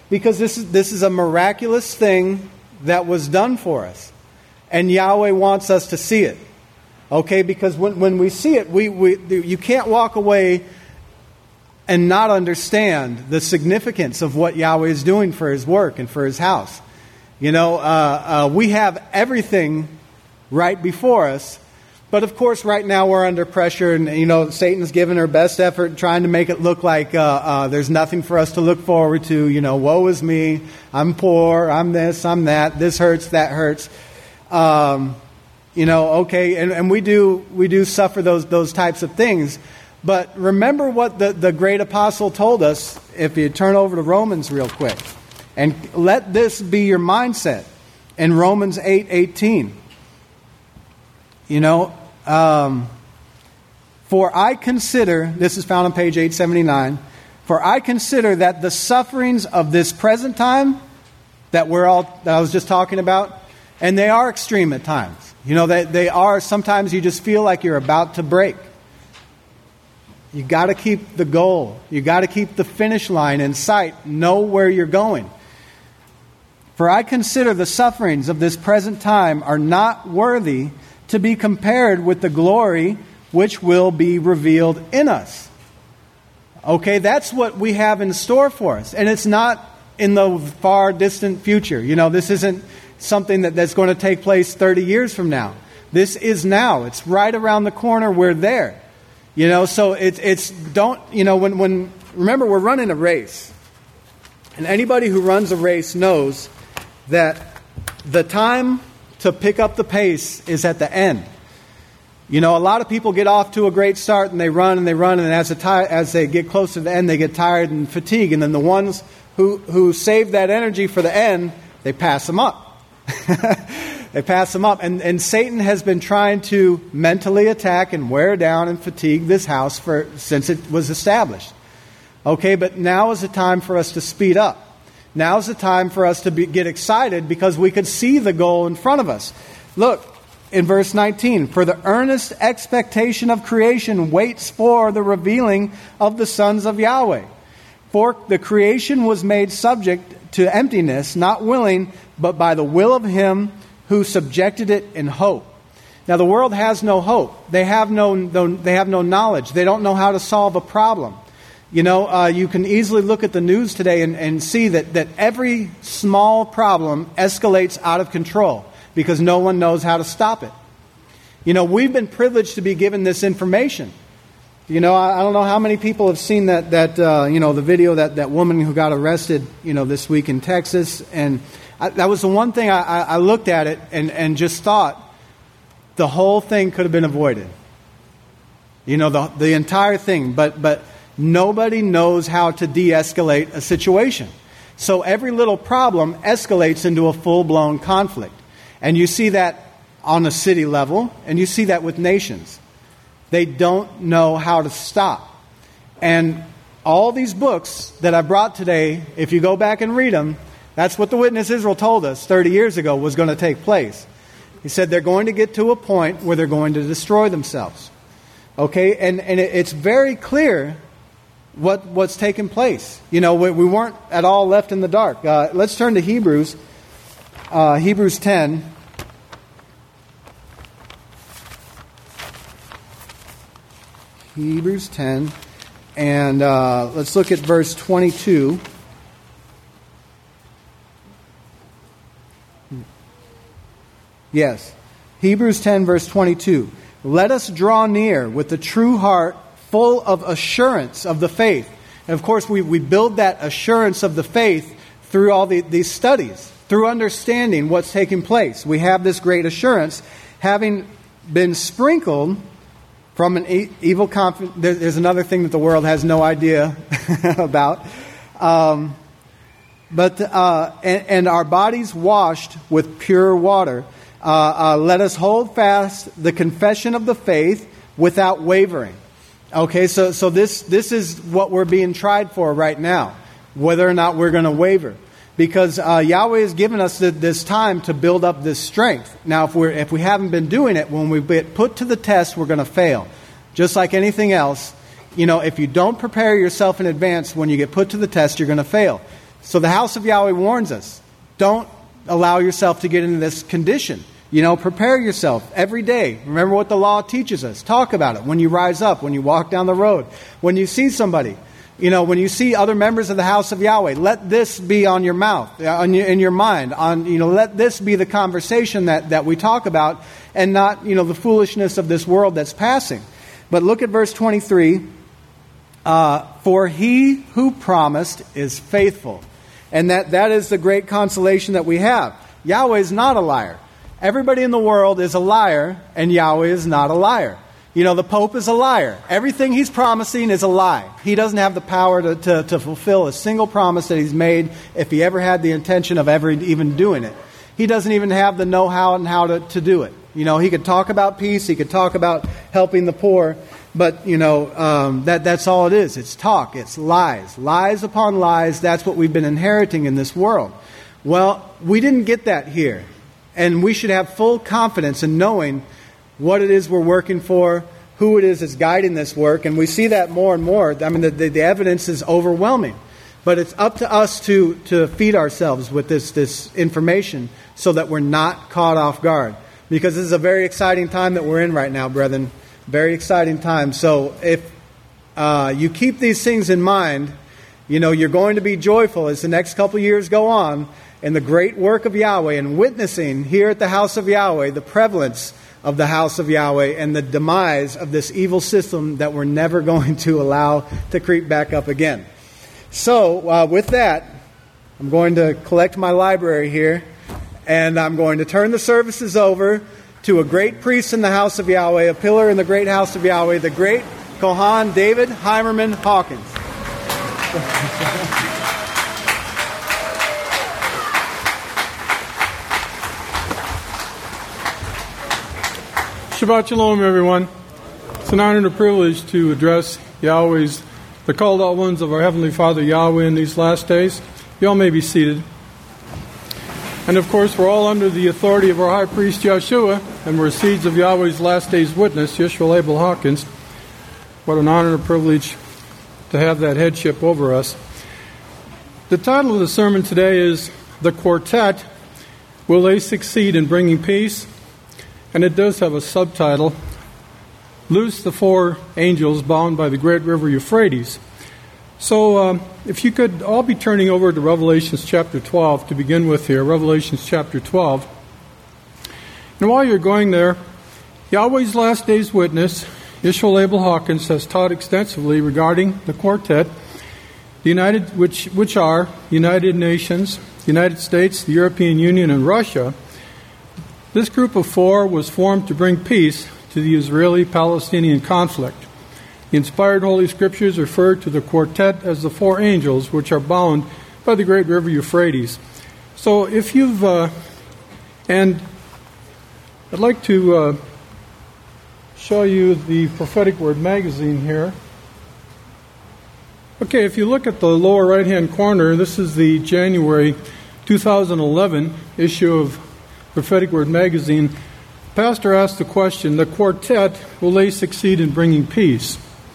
Because this is a miraculous thing that was done for us. And Yahweh wants us to see it. Okay, because when we see it, you can't walk away and not understand the significance of what Yahweh is doing for His work and for His house. You know, we have everything right before us, but of course right now we're under pressure, and you know, Satan's given her best effort trying to make it look like there's nothing for us to look forward to. You know, woe is me, I'm poor, I'm this, I'm that, this hurts, that hurts. You know, okay, and we do suffer those types of things. But remember what the great apostle told us, if you turn over to Romans real quick. And let this be your mindset in Romans 8:18. You know, for I consider, this is found on page 879, for I consider that the sufferings of this present time that I was just talking about, and they are extreme at times. You know, they are, sometimes you just feel like you're about to break. You got to keep the goal. You got to keep the finish line in sight. Know where you're going. For I consider the sufferings of this present time are not worthy to be compared with the glory which will be revealed in us. Okay, that's what we have in store for us. And it's not in the far distant future. You know, this isn't something that's going to take place 30 years from now. This is now. It's right around the corner. We're there. You know, so it's don't, you know, when remember, we're running a race. And anybody who runs a race knows that the time to pick up the pace is at the end. You know, a lot of people get off to a great start and they run, and as they get close to the end, they get tired and fatigued. And then the ones who save that energy for the end, they pass them up. They pass them up. And Satan has been trying to mentally attack and wear down and fatigue this house since it was established. Okay, but now is the time for us to speed up. Now is the time for us to get excited because we could see the goal in front of us. Look, in verse 19, for the earnest expectation of creation waits for the revealing of the sons of Yahweh. For the creation was made subject to emptiness, not willing, but by the will of Him who subjected it in hope. Now the world has no hope. They have no knowledge. They don't know how to solve a problem. You know, you can easily look at the news today and see that every small problem escalates out of control because no one knows how to stop it. You know, we've been privileged to be given this information. You know, I don't know how many people have seen that you know, the video that woman who got arrested, you know, this week in Texas. And that was the one thing I looked at it and just thought the whole thing could have been avoided. You know, the entire thing. But nobody knows how to de-escalate a situation. So every little problem escalates into a full-blown conflict. And you see that on a city level, and you see that with nations. They don't know how to stop. And all these books that I brought today, if you go back and read them, that's what the Witness Israel told us 30 years ago was going to take place. He said they're going to get to a point where they're going to destroy themselves. Okay, and it's very clear what's taken place. You know, we weren't at all left in the dark. Let's turn to Hebrews 10. Hebrews 10, and let's look at verse 22. Yes, Hebrews 10, verse 22. Let us draw near with the true heart, full of assurance of the faith. And of course, we build that assurance of the faith through all these studies, through understanding what's taking place. We have this great assurance, having been sprinkled from an evil confidence. There's another thing that the world has no idea about. And our bodies washed with pure water. Let us hold fast the confession of the faith without wavering. Okay, so this is what we're being tried for right now, whether or not we're going to waver. Because Yahweh has given us this time to build up this strength. Now, if we haven't been doing it, when we get put to the test, we're going to fail. Just like anything else, you know, if you don't prepare yourself in advance, when you get put to the test, you're going to fail. So the house of Yahweh warns us, don't allow yourself to get into this condition. Prepare yourself every day. Remember what the law teaches us. Talk about it when you rise up, when you walk down the road, when you see somebody. When you see other members of the house of Yahweh, let this be on your mouth, in your mind. Let this be the conversation that we talk about, and not the foolishness of this world that's passing. But look at verse 23. For he who promised is faithful. And that is the great consolation that we have. Yahweh is not a liar. Everybody in the world is a liar, and Yahweh is not a liar. The Pope is a liar. Everything he's promising is a lie. He doesn't have the power to fulfill a single promise that he's made if he ever had the intention of ever even doing it. He doesn't even have the know-how and how to do it. He could talk about peace. He could talk about helping the poor. But, that's all it is. It's talk. It's lies. Lies upon lies. That's what we've been inheriting in this world. Well, we didn't get that here. And we should have full confidence in knowing what it is we're working for, who it is that's guiding this work. And we see that more and more. I mean, the evidence is overwhelming. But it's up to us to feed ourselves with this information so that we're not caught off guard. Because this is a very exciting time that we're in right now, brethren. Very exciting time. So if you keep these things in mind, you're going to be joyful as the next couple years go on in the great work of Yahweh and witnessing here at the house of Yahweh the prevalence of the house of Yahweh and the demise of this evil system that we're never going to allow to creep back up again. So with that, I'm going to collect my library here, and I'm going to turn the services over to a great priest in the house of Yahweh, a pillar in the great house of Yahweh, the great Kohan David Heimerman Hawkins. Shabbat Shalom, everyone. It's an honor and a privilege to address Yahweh's, the called out ones of our Heavenly Father Yahweh in these last days. You all may be seated. And of course, we're all under the authority of our High Priest Yeshua, and we're seeds of Yahweh's last days witness, Yeshua Abel Hawkins. What an honor and a privilege to have that headship over us. The title of the sermon today is The Quartet, Will They Succeed in Bringing Peace? And it does have a subtitle, Loose the Four Angels Bound by the Great River Euphrates. So if you could all be turning over to Revelations chapter 12 to begin with here, Revelations chapter 12. And while you're going there, Yahweh's last day's witness, Yeshua Abel Hawkins, has taught extensively regarding the quartet, which are United Nations, the United States, the European Union, and Russia. This group of four was formed to bring peace to the Israeli-Palestinian conflict. The inspired Holy Scriptures refer to the quartet as the four angels, which are bound by the great river Euphrates. So if you've... and I'd like to show you the Prophetic Word magazine here. Okay, if you look at the lower right-hand corner, this is the January 2011 issue of Prophetic Word magazine. Pastor asked the question, the quartet, will they succeed in bringing peace?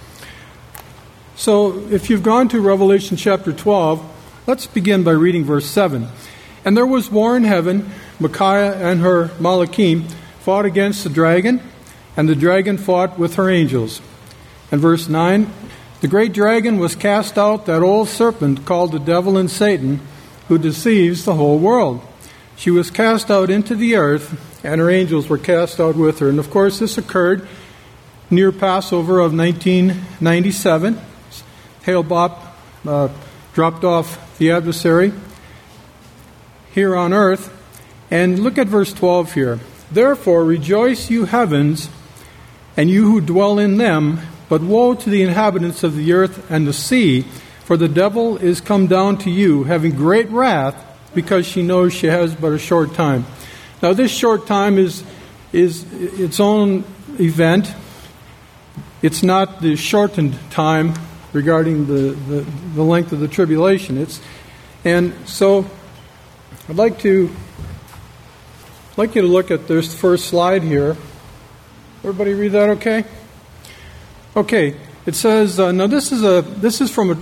So if you've gone to Revelation chapter 12, let's begin by reading verse 7. And there was war in heaven. Micaiah and her Malachim fought against the dragon, and the dragon fought with her angels. And verse 9, the great dragon was cast out, that old serpent called the devil and Satan, who deceives the whole world. She was cast out into the earth, and her angels were cast out with her. And of course, this occurred near Passover of 1997. Hail-Bop dropped off the adversary here on earth. And look at verse 12 here. Therefore rejoice, you heavens, and you who dwell in them, but woe to the inhabitants of the earth and the sea, for the devil is come down to you, having great wrath, because she knows she has but a short time. Now this short time is its own event. It's not the shortened time regarding the length of the tribulation. And so I'd like you to look at this first slide here. Everybody read that okay? Okay. It says now this is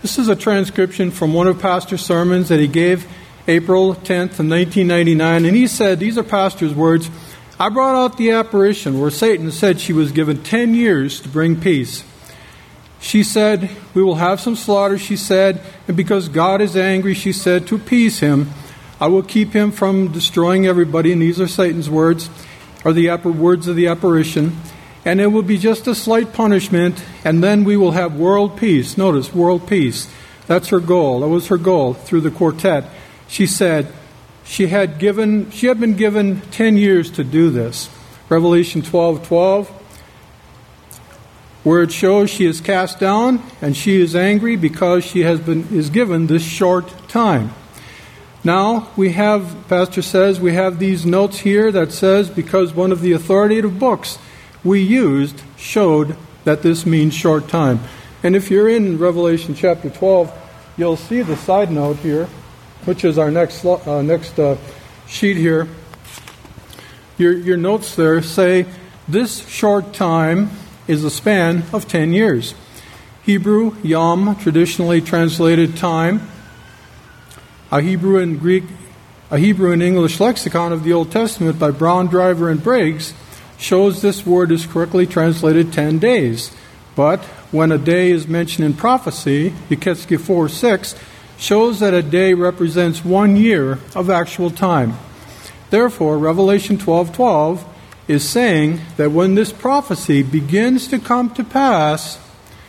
This is a transcription from one of Pastor's sermons that he gave April 10th, 1999, and he said, these are Pastor's words, "I brought out the apparition where Satan said she was given 10 years to bring peace. She said, we will have some slaughter, she said, and because God is angry, she said, to appease him, I will keep him from destroying everybody," and these are Satan's words, or the words of the apparition, "and it will be just a slight punishment, and then we will have world peace." Notice, world peace. That's her goal. That was her goal through the quartet. She said she had been given 10 years to do this. Revelation 12:12, where it shows she is cast down and she is angry because she is given this short time. Now we have, Pastor says, we have these notes here that says because one of the authoritative books we used showed that this means short time. And if you're in Revelation chapter 12, you'll see the side note here, which is our next sheet here. Your notes there say this short time is a span of 10 years. Hebrew, yom, traditionally translated time. A Hebrew and English lexicon of the Old Testament by Brown, Driver, and Briggs shows this word is correctly translated 10 days. But when a day is mentioned in prophecy, Yeketsky 4:6 shows that a day represents 1 year of actual time. Therefore, Revelation 12:12 is saying that when this prophecy begins to come to pass,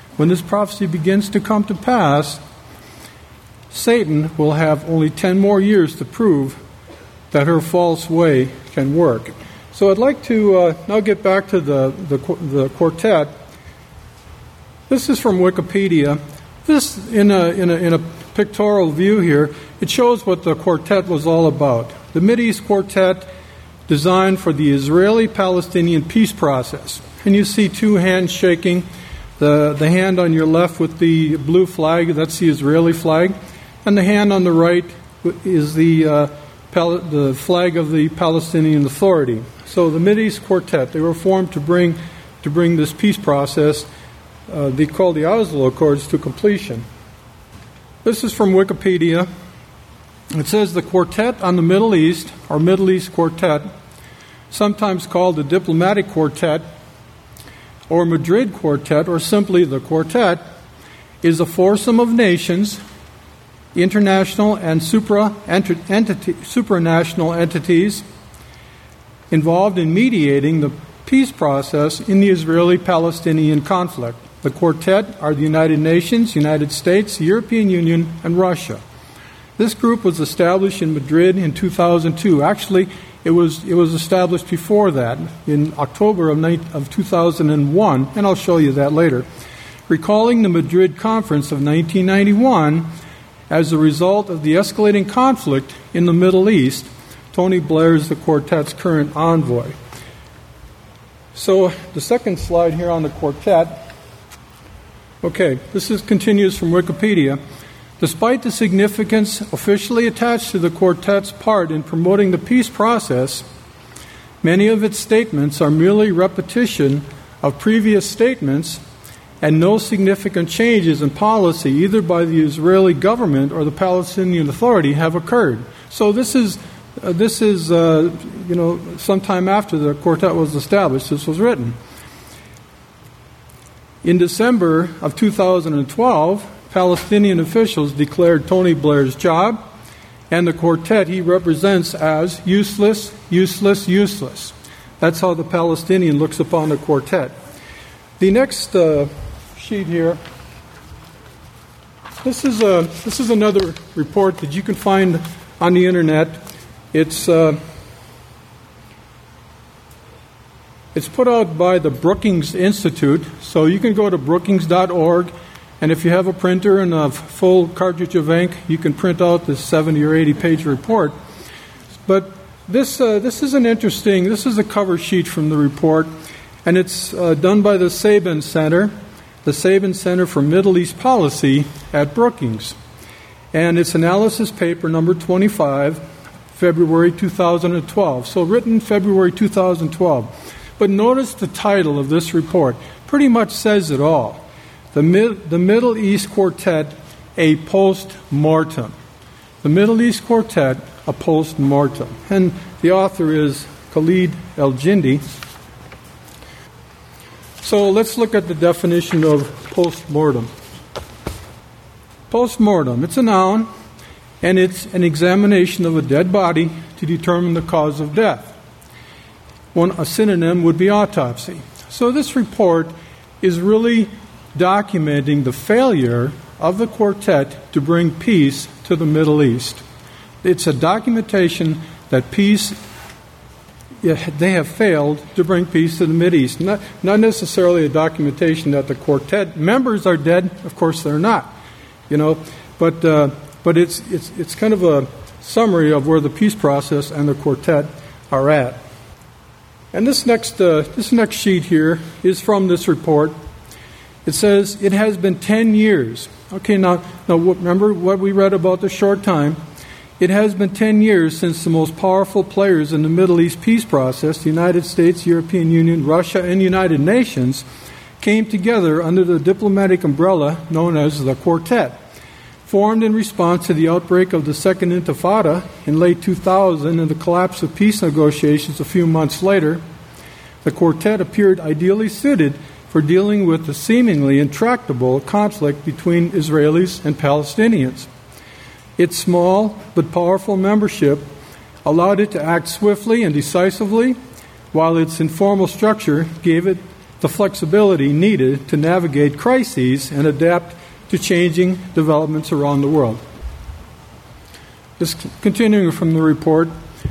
Satan will have only 10 more years to prove that her false way can work. So I'd like to now get back to the quartet. This is from Wikipedia. This, in a pictorial view here, it shows what the quartet was all about. The Mideast Quartet, designed for the Israeli-Palestinian peace process. And you see two hands shaking. The hand on your left with the blue flag, that's the Israeli flag. And the hand on the right is the flag of the Palestinian Authority. So the Mideast Quartet, they were formed to bring this peace process, they called the Oslo Accords, to completion. This is from Wikipedia. It says the Quartet on the Middle East, or Middle East Quartet, sometimes called the Diplomatic Quartet, or Madrid Quartet, or simply the Quartet, is a foursome of nations, international and supranational entities involved in mediating the peace process in the Israeli-Palestinian conflict. The Quartet are the United Nations, United States, the European Union, and Russia. This group was established in Madrid in 2002. Actually, it was established before that, in October of 2001, and I'll show you that later. Recalling the Madrid Conference of 1991, as a result of the escalating conflict in the Middle East, Tony Blair is the Quartet's current envoy. So the second slide here on the Quartet. Okay, this continues from Wikipedia. Despite the significance officially attached to the Quartet's part in promoting the peace process, many of its statements are merely repetition of previous statements, and no significant changes in policy, either by the Israeli government or the Palestinian Authority, have occurred. So this is sometime after the Quartet was established, this was written. In December of 2012, Palestinian officials declared Tony Blair's job and the Quartet he represents as useless, useless, useless. That's how the Palestinian looks upon the Quartet. The next sheet here. This is another report that you can find on the internet. It's put out by the Brookings Institute, so you can go to brookings.org, and if you have a printer and a full cartridge of ink, you can print out this 70 or 80 page report. But this is a cover sheet from the report, and it's done by the Sabin Center for Middle East Policy at Brookings. And it's analysis paper number 25, February 2012. So written February 2012. But notice the title of this report pretty much says it all. The Middle East Quartet a post-mortem. The Middle East Quartet, a post-mortem. And the author is Khalid El-Jindi. So let's look at the definition of post-mortem. Post-mortem, it's a noun, and it's an examination of a dead body to determine the cause of death. A synonym would be autopsy. So this report is really documenting the failure of the quartet to bring peace to the Middle East. It's a documentation that they have failed to bring peace to the Middle East. Not necessarily a documentation that the quartet members are dead. Of course, they're not. But it's kind of a summary of where the peace process and the quartet are at. And this next sheet here is from this report. It says, it has been 10 years. Okay, now remember what we read about the short time. It has been 10 years since the most powerful players in the Middle East peace process, the United States, European Union, Russia, and United Nations, came together under the diplomatic umbrella known as the Quartet. Formed in response to the outbreak of the Second Intifada in late 2000 and the collapse of peace negotiations a few months later, the Quartet appeared ideally suited for dealing with the seemingly intractable conflict between Israelis and Palestinians. Its small but powerful membership allowed it to act swiftly and decisively, while its informal structure gave it the flexibility needed to navigate crises and adapt to changing developments around the world. Just continuing from the report,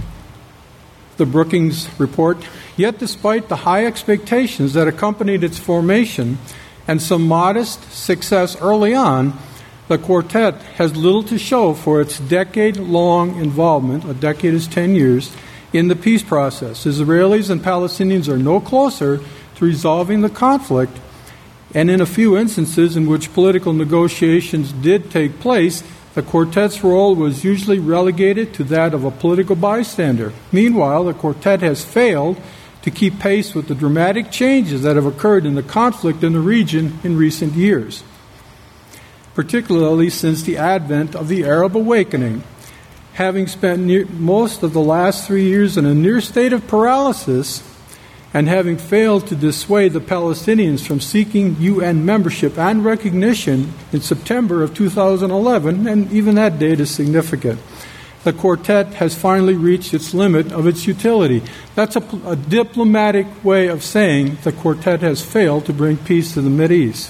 the Brookings report, yet despite the high expectations that accompanied its formation and some modest success early on, the quartet has little to show for its decade-long involvement, a decade is 10 years, in the peace process. Israelis and Palestinians are no closer to resolving the conflict, and in a few instances in which political negotiations did take place, the quartet's role was usually relegated to that of a political bystander. Meanwhile, the quartet has failed to keep pace with the dramatic changes that have occurred in the conflict in the region in recent years, particularly since the advent of the Arab awakening. Having spent most of the last 3 years in a near state of paralysis, and having failed to dissuade the Palestinians from seeking UN membership and recognition in September of 2011, and even that date is significant, the quartet has finally reached its limit of its utility. That's a diplomatic way of saying the quartet has failed to bring peace to the Mideast.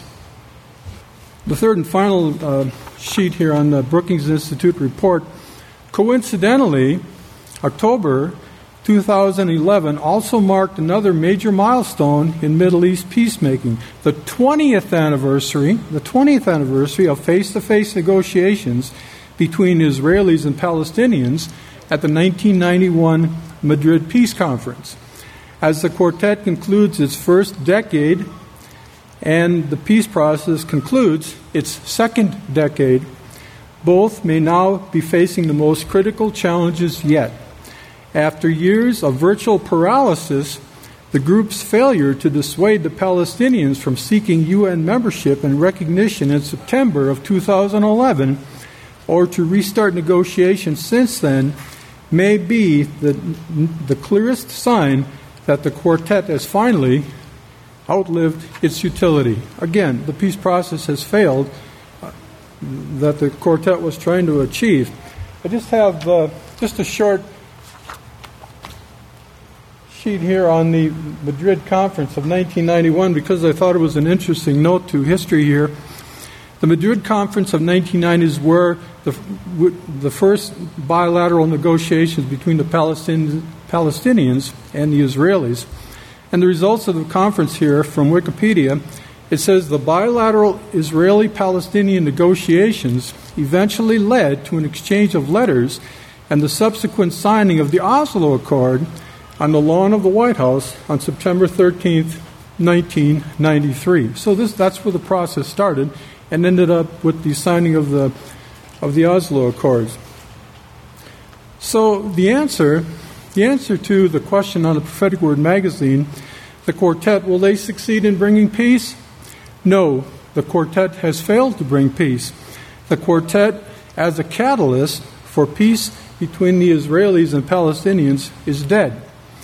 The third and final sheet here on the Brookings Institute report, coincidentally, October 2011 also marked another major milestone in Middle East peacemaking, the 20th anniversary of face-to-face negotiations between Israelis and Palestinians at the 1991 Madrid Peace Conference. As the quartet concludes its first decade and the peace process concludes its second decade, both may now be facing the most critical challenges yet. After years of virtual paralysis, the group's failure to dissuade the Palestinians from seeking UN membership and recognition in September of 2011, or to restart negotiations since then, may be the clearest sign that the quartet has finally outlived its utility. Again, the peace process has failed that the quartet was trying to achieve. I just have just a short sheet here on the Madrid Conference of 1991 because I thought it was an interesting note to history here. The Madrid Conference of 1990 is where the first bilateral negotiations between the Palestinians and the Israelis. And the results of the conference here from Wikipedia, it says the bilateral Israeli-Palestinian negotiations eventually led to an exchange of letters and the subsequent signing of the Oslo Accord on the lawn of the White House on September 13th, 1993. So that's where the process started and ended up with the signing of the Oslo Accords. So the answer to the question on the Prophetic Word magazine, the quartet, will they succeed in bringing peace? No, the quartet has failed to bring peace. the quartet as a catalyst for peace between the Israelis and Palestinians is dead.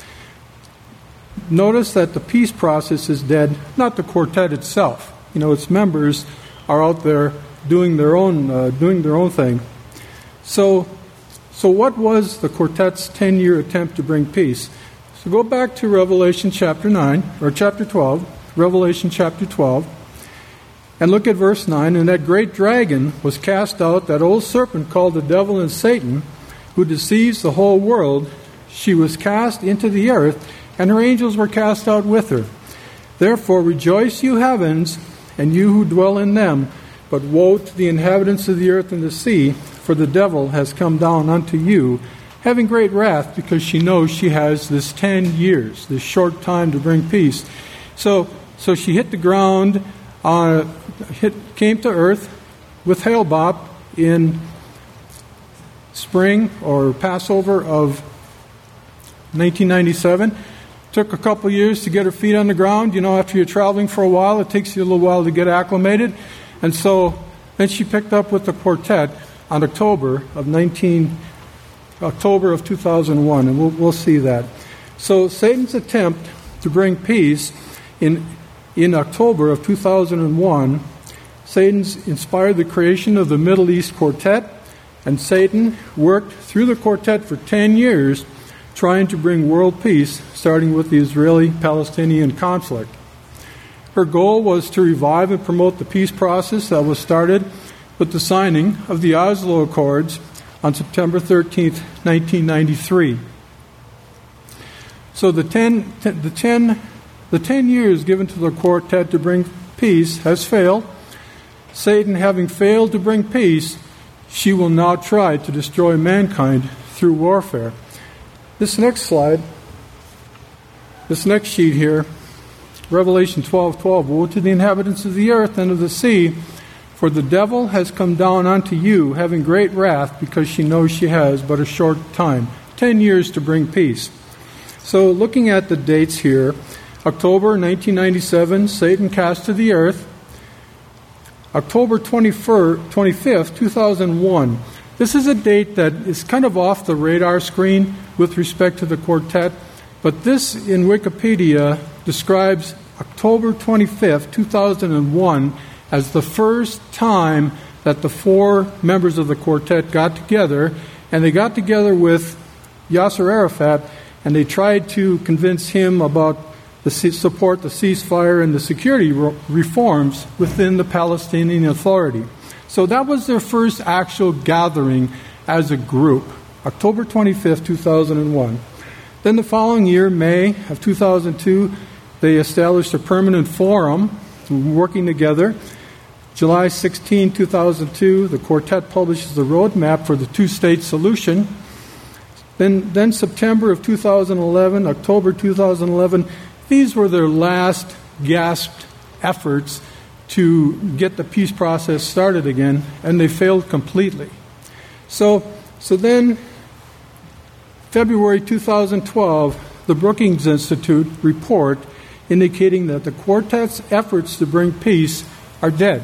Notice that the peace process is dead, not the quartet itself. Its members are out there doing their own thing. So what was the quartet's 10-year attempt to bring peace? So go back to Revelation chapter 12, Revelation chapter 12, and look at verse 9. And that great dragon was cast out, that old serpent called the devil and Satan, who deceives the whole world. She was cast into the earth, and her angels were cast out with her. Therefore rejoice, you heavens, and you who dwell in them. But woe to the inhabitants of the earth and the sea, for the devil has come down unto you, having great wrath, because she knows she has this 10 years, this short time to bring peace. So she hit the ground, came to earth with Hail Bop in spring or Passover of 1997. Took a couple years to get her feet on the ground. After you're traveling for a while, it takes you a little while to get acclimated. And so then she picked up with the quartet on October of 2001, and we'll see that. So Satan's attempt to bring peace in October of 2001, Satan's inspired the creation of the Middle East Quartet, and Satan worked through the quartet for 10 years trying to bring world peace, starting with the Israeli-Palestinian conflict. Her goal was to revive and promote the peace process that was started with the signing of the Oslo Accords on September 13th, 1993. So the 10 years given to the quartet to bring peace has failed. Satan, having failed to bring peace, she will now try to destroy mankind through warfare. This next slide, this next sheet here, Revelation 12:12, woe to the inhabitants of the earth and of the sea, for the devil has come down unto you, having great wrath, because she knows she has but a short time, 10 years to bring peace. So looking at the dates here, October 1997, Satan cast to the earth. October 25th, 2001. This is a date that is kind of off the radar screen with respect to the quartet, but this in Wikipedia describes October 25th, 2001 as the first time that the four members of the quartet got together, and they got together with Yasser Arafat, and they tried to convince him about support the ceasefire and the security reforms within the Palestinian Authority. So that was their first actual gathering as a group, October 25th, 2001. Then the following year, May of 2002, they established a permanent forum working together. July 16, 2002, the quartet publishes the roadmap for the two-state solution. Then September of 2011, October 2011, these were their last gasped efforts to get the peace process started again, and they failed completely. So then, February 2012, the Brookings Institute report indicating that the quartet's efforts to bring peace are dead.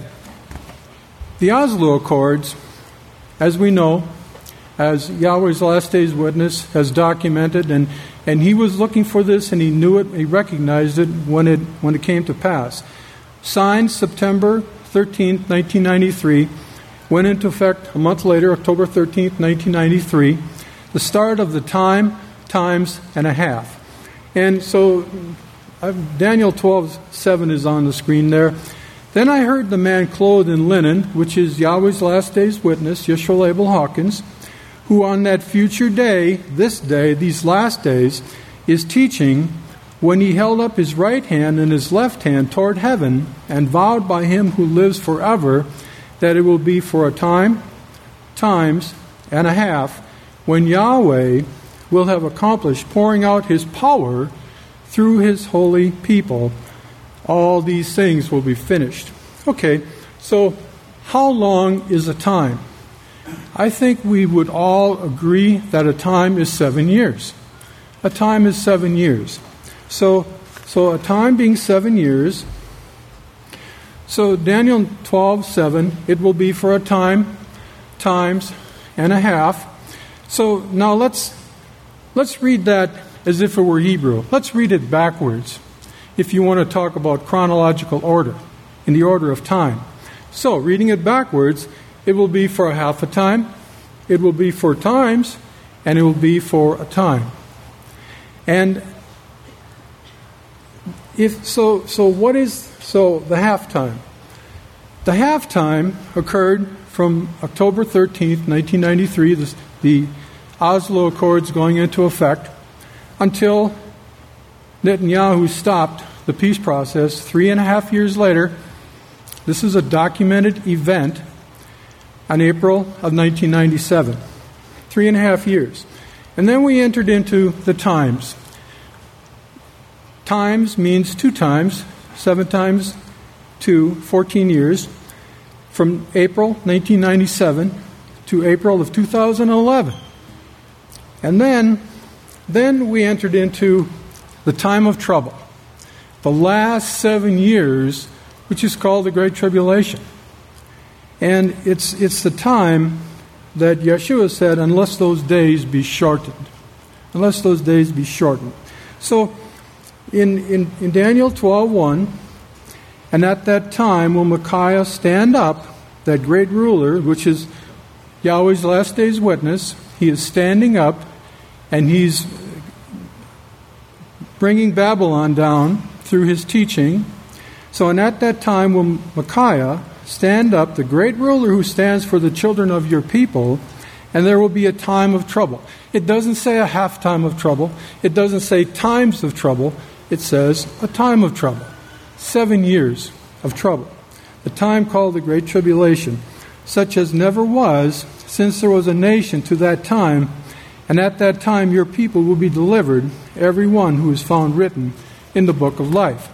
The Oslo Accords, as we know, as Yahweh's Last Days Witness has documented, and he was looking for this, and he knew it, he recognized it when it came to pass. Signed September 13th, 1993, went into effect a month later, October 13th, 1993, the start of the times and a half. And so Daniel 12:7 is on the screen there. Then I heard the man clothed in linen, which is Yahweh's Last Days Witness, Yeshua Abel Hawkins, who on that future day, this day, these last days, is teaching, when he held up his right hand and his left hand toward heaven, and vowed by him who lives forever, that it will be for a time, times, and a half, when Yahweh will have accomplished pouring out his power through his holy people. All these things will be finished. Okay, so how long is a time? I think we would all agree that a time is 7 years. A time is 7 years. So a time being 7 years, So Daniel 12:7, it will be for a time, times, and a half. So now let's read that as if it were Hebrew. Let's read it backwards if you want to talk about chronological order, in the order of time. So reading it backwards, it will be for a half a time, it will be for times, and it will be for a time. And what is the halftime? The halftime occurred from October 13th, 1993, the Oslo Accords going into effect, until Netanyahu stopped the peace process 3.5 years later. This is a documented event on April of 1997. 3.5 years. And then we entered into the times. Times means 2 times, 7 times 2, 14 years, from April 1997 to April of 2011. And then we entered into the time of trouble, the last 7 years, which is called the Great Tribulation. And it's the time that Yeshua said, unless those days be shortened. Unless those days be shortened. So in Daniel 12:1, and at that time will Micaiah stand up, that great ruler, which is Yahweh's last day's witness. He is standing up, and he's bringing Babylon down through his teaching. So, and at that time will Micaiah stand up, the great ruler who stands for the children of your people, and there will be a time of trouble. It doesn't say a half time of trouble. It doesn't say times of trouble. It says a time of trouble. 7 years of trouble. The time called the Great Tribulation, such as never was since there was a nation to that time, and at that time your people will be delivered, every one who is found written in the book of life.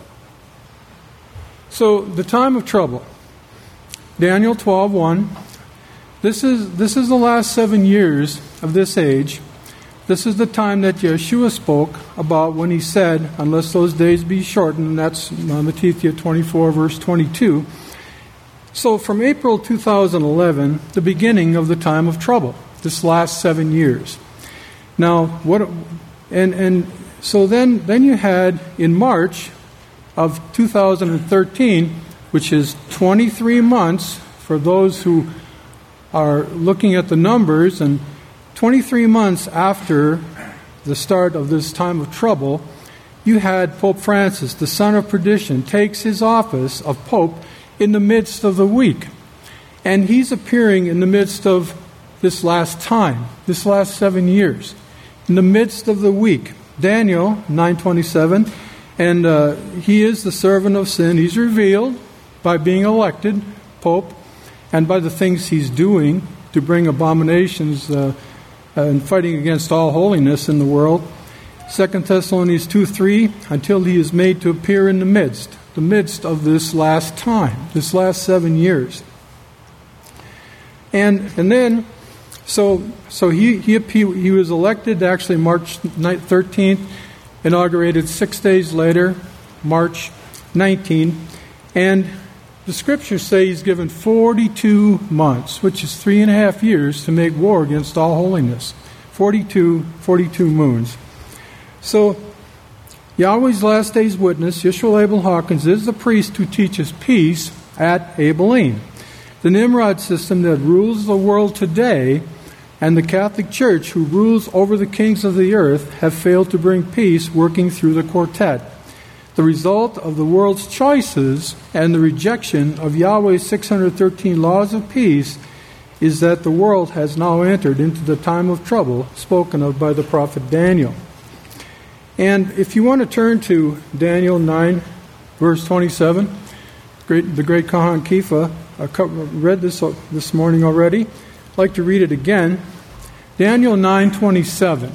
So the time of trouble. Daniel 12:1. This is the last 7 years of this age. This is the time that Yeshua spoke about when he said, unless those days be shortened, and that's Matthew 24, verse 22. So from April 2011, the beginning of the time of trouble, this last 7 years. Now, so then you had in March of 2013, which is 23 months for those who are looking at the numbers, and 23 months after the start of this time of trouble, you had Pope Francis, the son of perdition, takes his office of Pope in the midst of the week. And he's appearing in the midst of this last time, this last 7 years, in the midst of the week. Daniel 9:27, and he is the servant of sin. He's revealed by being elected Pope and by the things he's doing to bring abominations and fighting against all holiness in the world. 2 Thessalonians 2:3, until he is made to appear in the midst of this last time, this last 7 years. And then, so he was elected actually March 13th, inaugurated 6 days later, March 19, and the scriptures say he's given 42 months, which is 3.5 years, to make war against all holiness. 42 moons. So, Yahweh's last day's witness, Yeshua Abel Hawkins, is the priest who teaches peace at Abilene. The Nimrod system that rules the world today and the Catholic Church, who rules over the kings of the earth, have failed to bring peace working through the quartet. The result of the world's choices and the rejection of Yahweh's 613 laws of peace is that the world has now entered into the time of trouble spoken of by the prophet Daniel. And if you want to turn to Daniel 9, verse 27, the great Kahan Kifa read this morning already. I'd like to read it again. Daniel 9:27.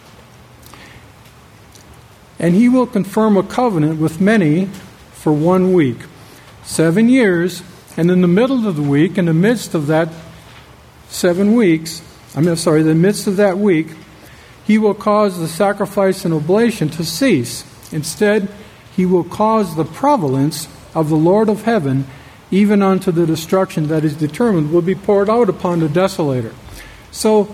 And he will confirm a covenant with many for 1 week, 7 years, and in the middle of the week, in the midst of that 7 weeks, the midst of that week, he will cause the sacrifice and oblation to cease. Instead, he will cause the prevalence of the Lord of heaven even unto the destruction that is determined, will be poured out upon the desolator. So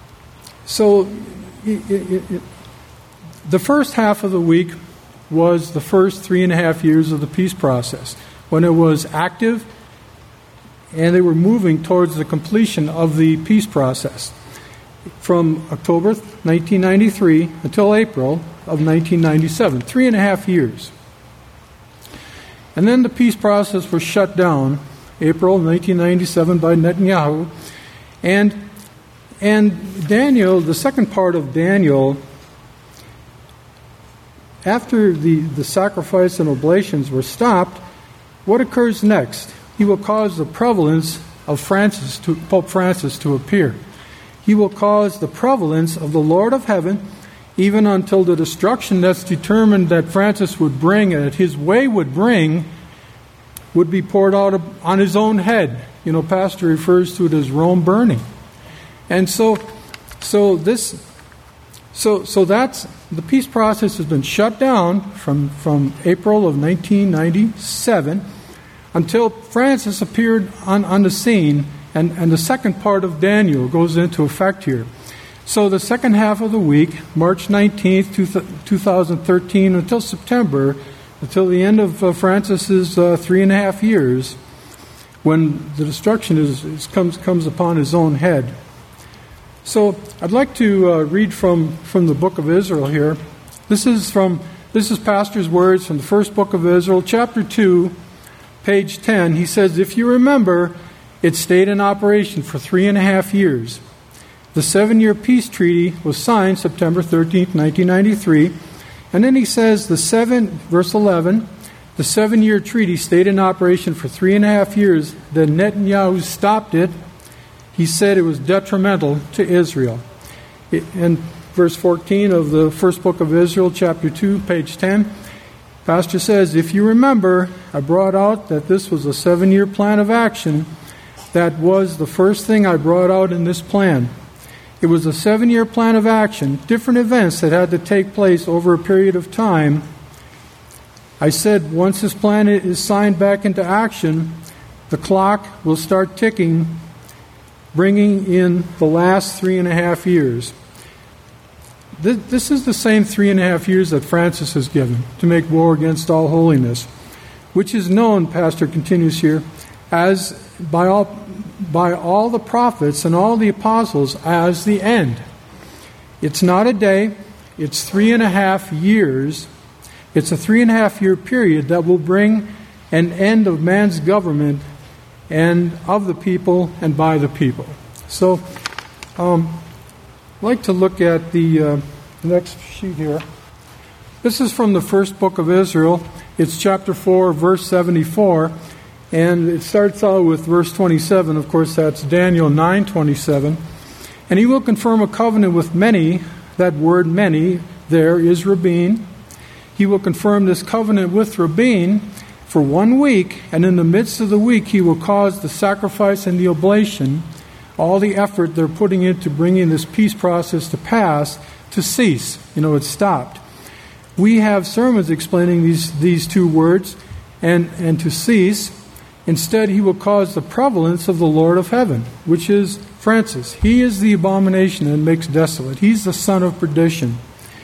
the first half of the week was the first 3.5 years of the peace process, when it was active and they were moving towards the completion of the peace process from October 1993 until April of 1997, 3.5 years. And then the peace process was shut down, April 1997, by Netanyahu. And Daniel, the second part of Daniel, after the sacrifice and oblations were stopped, what occurs next? He will cause the prevalence of Pope Francis to appear. He will cause the prevalence of the Lord of heaven, even until the destruction that's determined that Francis would bring, and that his way would bring, would be poured out on his own head. You know, Pastor refers to it as Rome burning. And so that's the peace process has been shut down from April of 1997 until Francis appeared on the scene, and the second part of Daniel goes into effect here. So the second half of the week, March 19th, 2013, until September, until the end of Francis's 3.5 years, when the destruction comes upon his own head. So I'd like to read from the book of Israel here. This is Pastor's words from the first book of Israel, chapter 2, page 10. He says, "If you remember, it stayed in operation for 3.5 years. The 7-year peace treaty was signed September 13th, 1993. And then he says, verse 11, the 7-year treaty stayed in operation for 3.5 years. Then Netanyahu stopped it. He said it was detrimental to Israel." And verse 14 of the first book of Israel, chapter 2, page 10, Pastor says, "If you remember, I brought out that this was a 7-year plan of action. That was the first thing I brought out in this plan. It was a 7-year plan of action, different events that had to take place over a period of time. I said once this plan is signed back into action, the clock will start ticking, bringing in the last 3.5 years. This is the same 3.5 years that Francis has given to make war against all holiness, which is known, Pastor continues here, as by all the prophets and all the apostles as the end. It's not a day, it's 3.5 years. It's a 3.5-year period that will bring an end of man's government and of the people and by the people. So, I'd like to look at the next sheet here. This is from the first book of Israel. It's chapter 4, verse 74. And it starts out with verse 27. Of course, that's Daniel 9:27. "And he will confirm a covenant with many." That word "many" there is Rabin. "He will confirm this covenant with Rabin for 1 week, and in the midst of the week he will cause the sacrifice and the oblation, all the effort they're putting into bringing this peace process to pass, to cease." You know, it's stopped. We have sermons explaining these two words, and to cease. Instead, he will cause the prevalence of the Lord of heaven, which is Francis. He is the abomination that makes desolate. He's the son of perdition.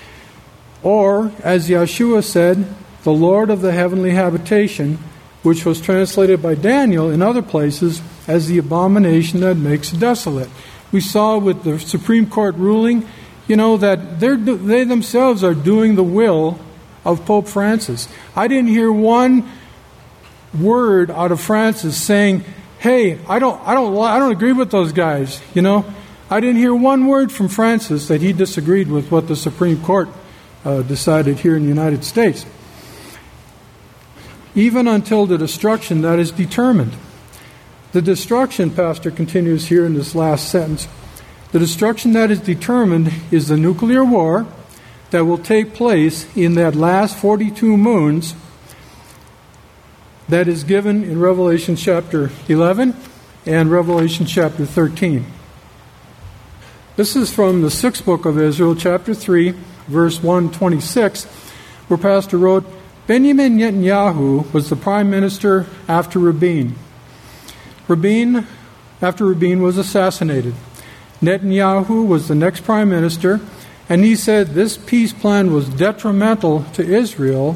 Or, as Yeshua said, the Lord of the heavenly habitation, which was translated by Daniel in other places as the abomination that makes desolate. We saw with the Supreme Court ruling, you know, that they themselves are doing the will of Pope Francis. I didn't hear one word out of Francis saying, "Hey, I don't agree with those guys." You know, I didn't hear one word from Francis that he disagreed with what the Supreme Court decided here in the United States. Even until the destruction that is determined. The destruction, Pastor continues here in this last sentence, the destruction that is determined is the nuclear war that will take place in that last 42 moons that is given in Revelation chapter 11 and Revelation chapter 13. This is from the 6th book of Israel, chapter 3, verse 126, where Pastor wrote, "Benjamin Netanyahu was the prime minister after Rabin. After Rabin was assassinated, Netanyahu was the next prime minister, and he said this peace plan was detrimental to Israel.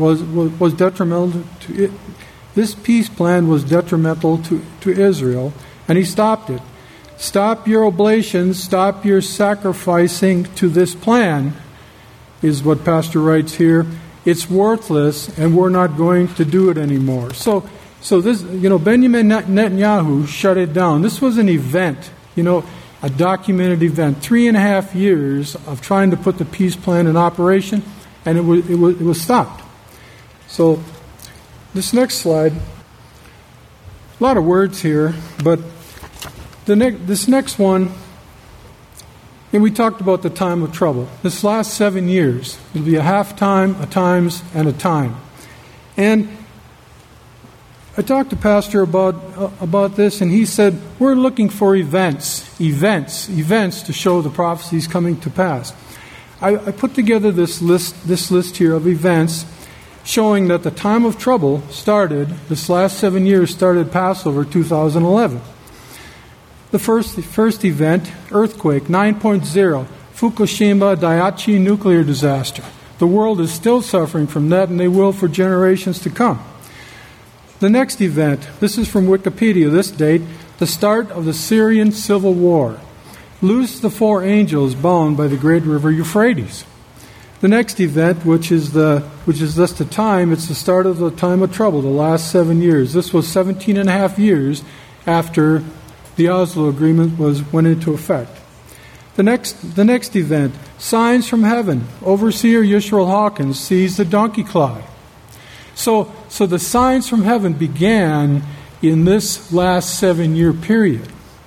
This peace plan was detrimental to Israel, and he stopped it. Stop your oblations, stop your sacrificing to this plan, is what Pastor writes here. It's worthless, and we're not going to do it anymore. So this, Benjamin Netanyahu shut it down. This was an event, a documented event. 3.5 years of trying to put the peace plan in operation, and it was stopped. So this next slide, a lot of words here, but this next one, and we talked about the time of trouble. This last 7 years, it'll be a half time, a times, and a time. And I talked to Pastor about this, and he said, we're looking for events to show the prophecies coming to pass. I put together this list here of events showing that the time of trouble started, this last 7 years started Passover 2011. The first event, earthquake 9.0, Fukushima Daiichi nuclear disaster. The world is still suffering from that, and they will for generations to come. The next event, this is from Wikipedia, this date, the start of the Syrian civil war. Loose the 4 angels bound by the great river Euphrates. The next event, which is just the time, it's the start of the time of trouble, the last 7 years. This was 17.5 years after the Oslo Agreement went into effect. The next event, signs from heaven. Overseer Yisrael Hawkins sees the donkey cloud. So the signs from heaven began in this last 7-year period.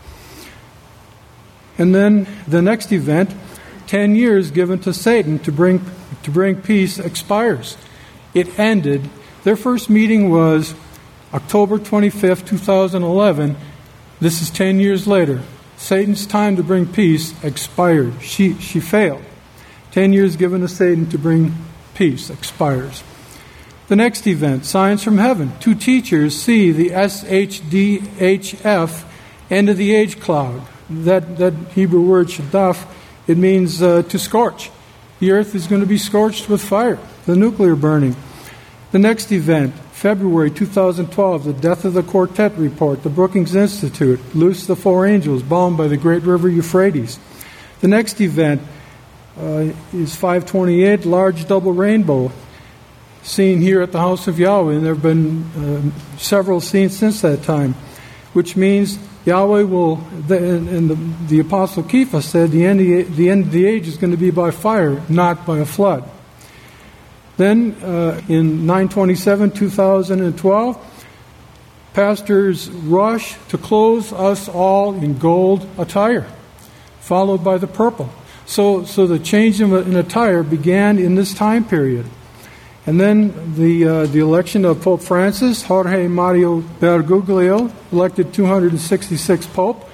And then the next event, 10 years given to Satan to bring peace, expires. It ended. Their first meeting was October 25th, 2011. This is 10 years later. Satan's time to bring peace expired. She failed. 10 years given to Satan to bring peace expires. The next event, signs from heaven. 2 teachers see the SHDHF, end of the age cloud. That Hebrew word shadaf, it means to scorch. The earth is going to be scorched with fire, the nuclear burning. The next event, February 2012, the death of the quartet report, the Brookings Institute, loose the 4 angels bound by the great river Euphrates. The next event is 528, large double rainbow, seen here at the house of Yahweh, and there have been several seen since that time, which means Yahweh will, and the Apostle Kepha said, the end of the age is going to be by fire, not by a flood. Then, in 9/27/2012, pastors rush to clothe us all in gold attire, followed by the purple. So the change in attire began in this time period. And then the election of Pope Francis, Jorge Mario Bergoglio, elected 266th Pope,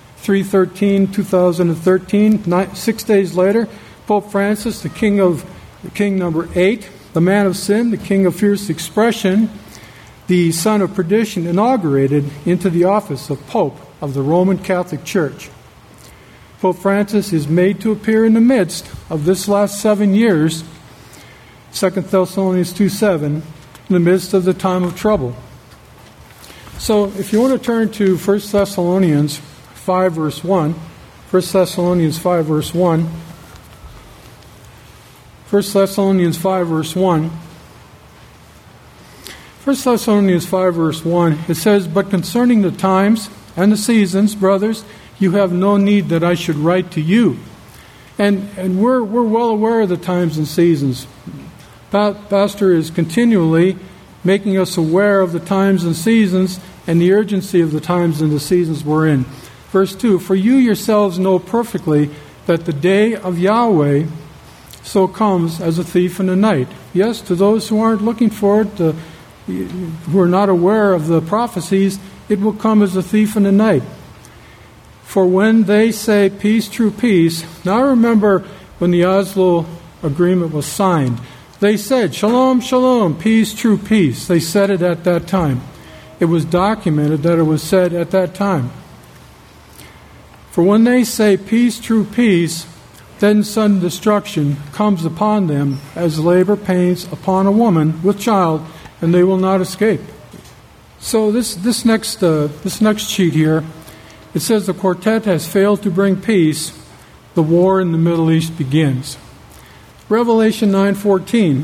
3/13/2013. 6 days later, Pope Francis, the king number 8, the man of sin, the king of fierce expression, the son of perdition, inaugurated into the office of Pope of the Roman Catholic Church. Pope Francis is made to appear in the midst of this last 7 years, 2 Thessalonians 2:7, in the midst of the time of trouble. So if you want to turn to 1 Thessalonians 5 verse 1, 1 Thessalonians 5 verse 1, 1 Thessalonians 5 verse 1, 1 Thessalonians 5 verse 1, it says, "But concerning the times and the seasons, brothers, you have no need that I should write to you." And we're well aware of the times and seasons. Pastor is continually making us aware of the times and seasons and the urgency of the times and the seasons we're in. Verse 2, "For you yourselves know perfectly that the day of Yahweh so comes as a thief in the night." Yes, to those who aren't looking for it, who are not aware of the prophecies, it will come as a thief in the night. "For when they say peace, true peace," now I remember when the Oslo Agreement was signed, they said, "Shalom, shalom, peace, true peace." They said it at that time. it was documented that it was said at that time. For when they say peace, true peace, then sudden destruction comes upon them as labor pains upon a woman with child, and they will not escape. So this next sheet here, it says the quartet has failed to bring peace. The war in the Middle East begins. Revelation 9:14.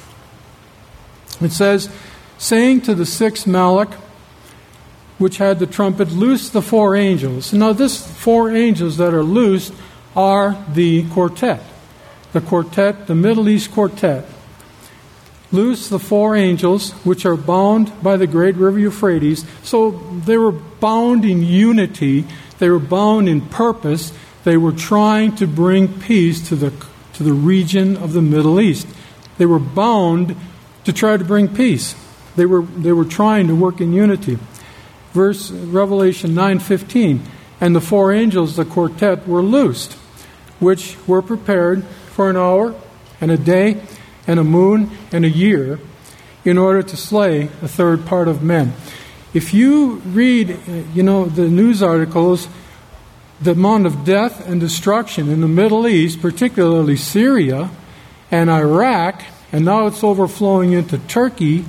It says, saying to the sixth Malach, which had the trumpet, loose the four angels. Now, this four angels that are loosed are the quartet. The quartet, the Middle East quartet. Loose the four angels, which are bound by the great river Euphrates. So they were bound in unity. They were bound in purpose. They were trying to bring peace to the region of the Middle East. They were bound to try to bring peace. They were trying to work in unity. Revelation 9:15, and the four angels, the quartet, were loosed, which were prepared for an hour and a day and a moon and a year in order to slay a third part of men. If you read, the news articles, the amount of death and destruction in the Middle East, particularly Syria and Iraq, and now it's overflowing into Turkey.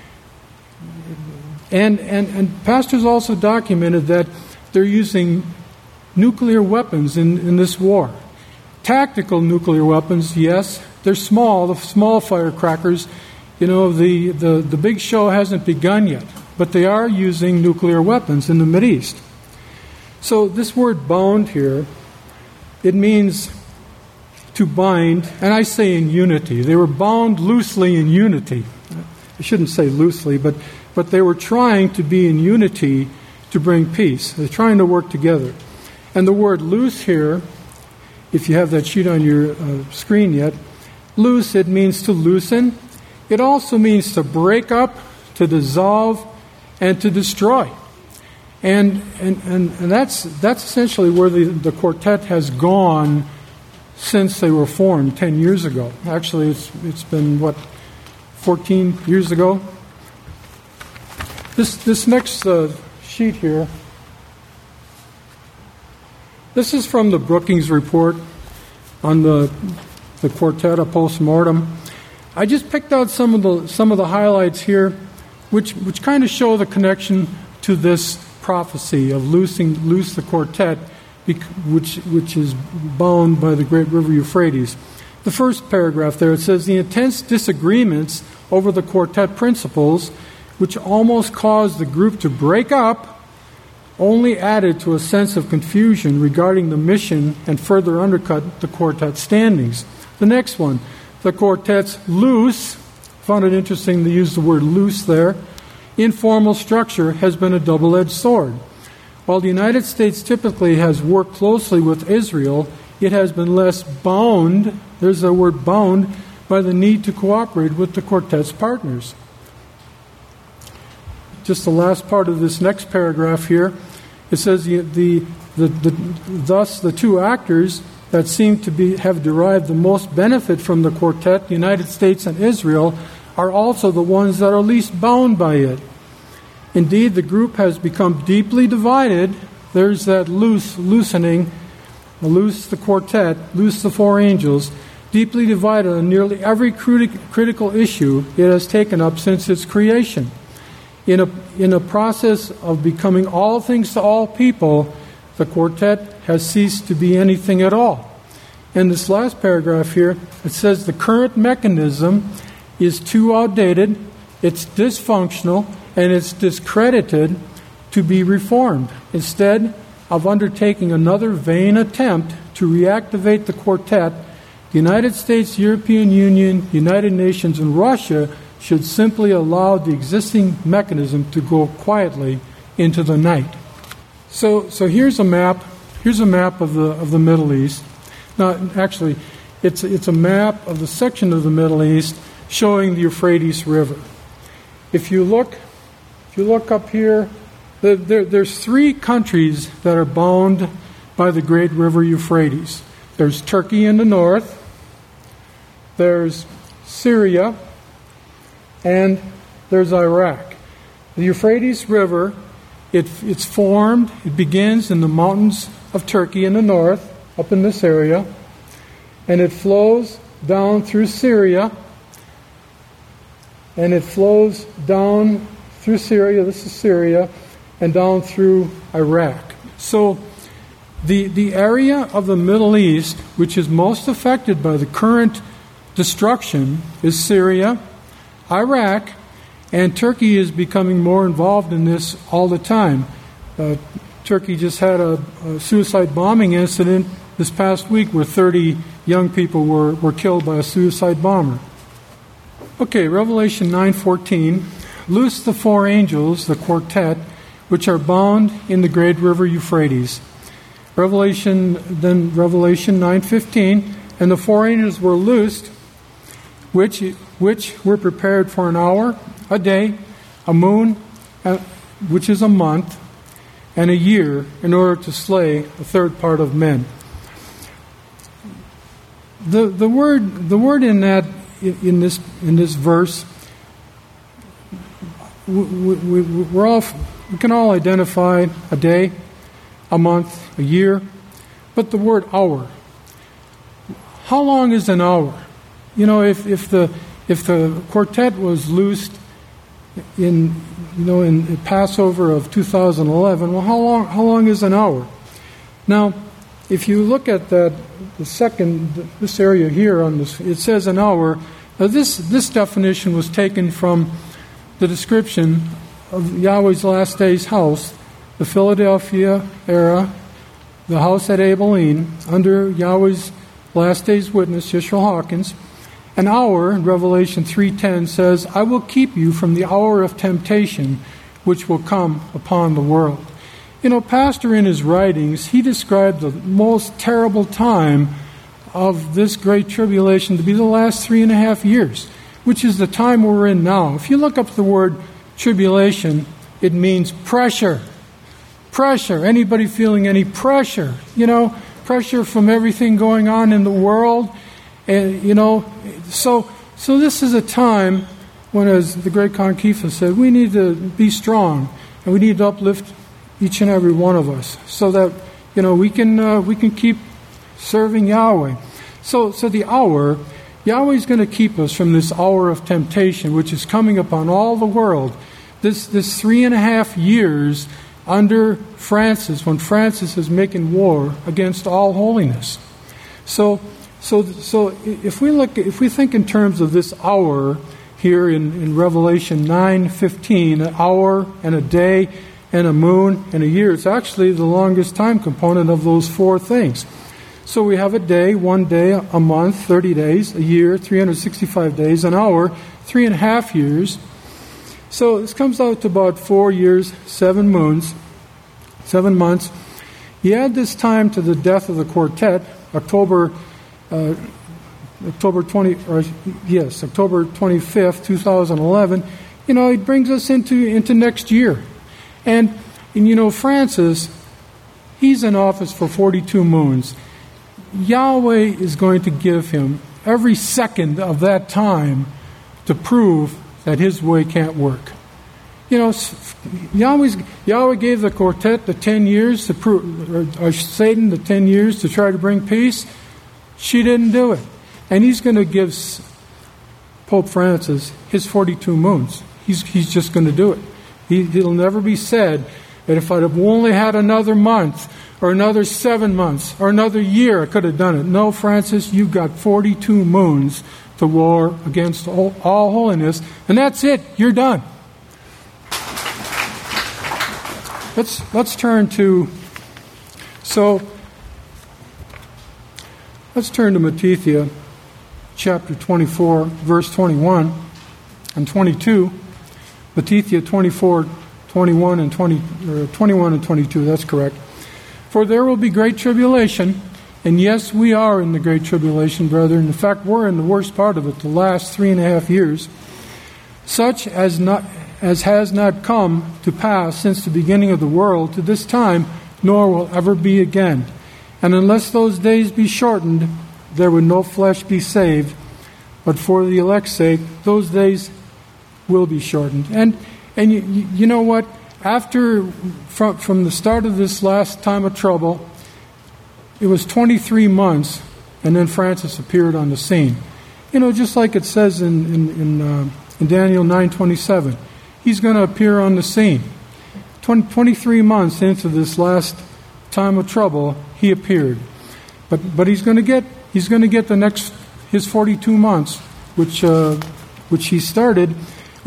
And pastors also documented that they're using nuclear weapons in this war. Tactical nuclear weapons, yes. They're small, the small firecrackers. The big show hasn't begun yet. But they are using nuclear weapons in the Mideast. So this word bound here, it means to bind, and I say in unity. They were bound loosely in unity. I shouldn't say loosely, but they were trying to be in unity to bring peace. They're trying to work together. And the word loose here, if you have that sheet on your screen yet, loose, it means to loosen. It also means to break up, to dissolve, and to destroy. And that's essentially where the quartet has gone since they were formed 10 years ago. Actually, it's been, 14 years ago? This next sheet here, this is from the Brookings report on the quartet, a post-mortem. I just picked out some of the highlights here, which kind of show the connection to this prophecy of loose the quartet, which is bound by the great river Euphrates. The first paragraph there, it says, the intense disagreements over the quartet principles, which almost caused the group to break up, only added to a sense of confusion regarding the mission and further undercut the quartet's standings. The next one, the quartet's loose, found it interesting to use the word loose there, informal structure has been a double-edged sword. While the United States typically has worked closely with Israel, it has been less bound, there's the word bound, by the need to cooperate with the quartet's partners. Just the last part of this next paragraph here, it says thus the two actors that seem to have derived the most benefit from the quartet, the United States and Israel, are also the ones that are least bound by it. Indeed, the group has become deeply divided. There's that loosening, loose the quartet, loose the four angels, deeply divided on nearly every critical issue it has taken up since its creation. In a process of becoming all things to all people, the quartet has ceased to be anything at all. In this last paragraph here, it says the current mechanism is too outdated, it's dysfunctional, and it's discredited to be reformed. Instead of undertaking another vain attempt to reactivate the quartet, the United States, European Union, United Nations, and Russia should simply allow the existing mechanism to go quietly into the night. So here's a map. Here's a map of the Middle East. Now, actually, it's a map of the section of the Middle East showing the Euphrates River. If you look up here, there's three countries that are bound by the great river Euphrates. There's Turkey in the north, there's Syria, and there's Iraq. The Euphrates River, it's formed, it begins in the mountains of Turkey in the north, up in this area, and it flows down through Syria, and it flows down through Syria, this is Syria, and down through Iraq. So the area of the Middle East which is most affected by the current destruction is Syria, Iraq, and Turkey is becoming more involved in this all the time. Turkey just had a suicide bombing incident this past week where 30 young people were killed by a suicide bomber. Okay, Revelation 9:14. Loose the four angels, the quartet, which are bound in the great river Euphrates. Revelation 9:15. And the four angels were loosed, which were prepared for an hour, a day, a moon, which is a month, and a year, in order to slay a third part of men. The word in this verse, we can all identify a day, a month, a year, but the word hour. How long is an hour? You know, if the quartet was loosed in Passover of 2011, well, how long is an hour? Now, if you look at this area here on this, it says an hour. Now, this definition was taken from the description of Yahweh's last days house, the Philadelphia era, the house at Abilene, under Yahweh's last days witness, Yeshua Hawkins. An hour, in Revelation 3:10, says, I will keep you from the hour of temptation which will come upon the world. You know, Pastor, in his writings, he described the most terrible time of this great tribulation to be the last 3.5 years, which is the time we're in now. If you look up the word tribulation, it means pressure. Pressure. Anybody feeling any pressure? You know, pressure from everything going on in the world. And, you know, so this is a time when, as the great Conkefa said, we need to be strong and we need to uplift each and every one of us so that, you know, we can keep serving Yahweh. So the hour, Yahweh's going to keep us from this hour of temptation, which is coming upon all the world. This 3.5 years under Francis, when Francis is making war against all holiness. So if we think in terms of this hour here in Revelation 9:15, an hour and a day and a moon and a year, it's actually the longest time component of those four things. So we have a day, 1 day, a month, 30 days, a year, 365 days, an hour, 3.5 years. So this comes out to about 4 years, 7 moons, 7 months. You add this time to the death of the quartet, October 25th, 2011. You know, it brings us into next year. And you know, Francis, he's in office for 42 moons. Yahweh is going to give him every second of that time to prove that his way can't work. You know, Yahweh gave the quartet the 10 years to prove, or Satan the 10 years to try to bring peace. She didn't do it. And he's going to give Pope Francis his 42 moons. He's just going to do it. It'll never be said that if I'd have only had another month or another 7 months or another year, I could have done it. No, Francis, you've got 42 moons to war against all holiness, and that's it. You're done. Let's turn to Matthew chapter 24, verse 21 and 22. Matthew 24, 21 and 21 and 22. That's correct. For there will be great tribulation, and yes, we are in the great tribulation, brethren. In fact, we're in the worst part of it, the last 3.5 years, such as has not come to pass since the beginning of the world to this time, nor will ever be again. And unless those days be shortened, there would no flesh be saved. But for the elect's sake, those days will be shortened. And And you know what? From the start of this last time of trouble, it was 23 months, and then Francis appeared on the scene. You know, just like it says in Daniel 9:27, he's going to appear on the scene. 23 months into this last time of trouble, he appeared. But he's going to get the next his 42 months, which he started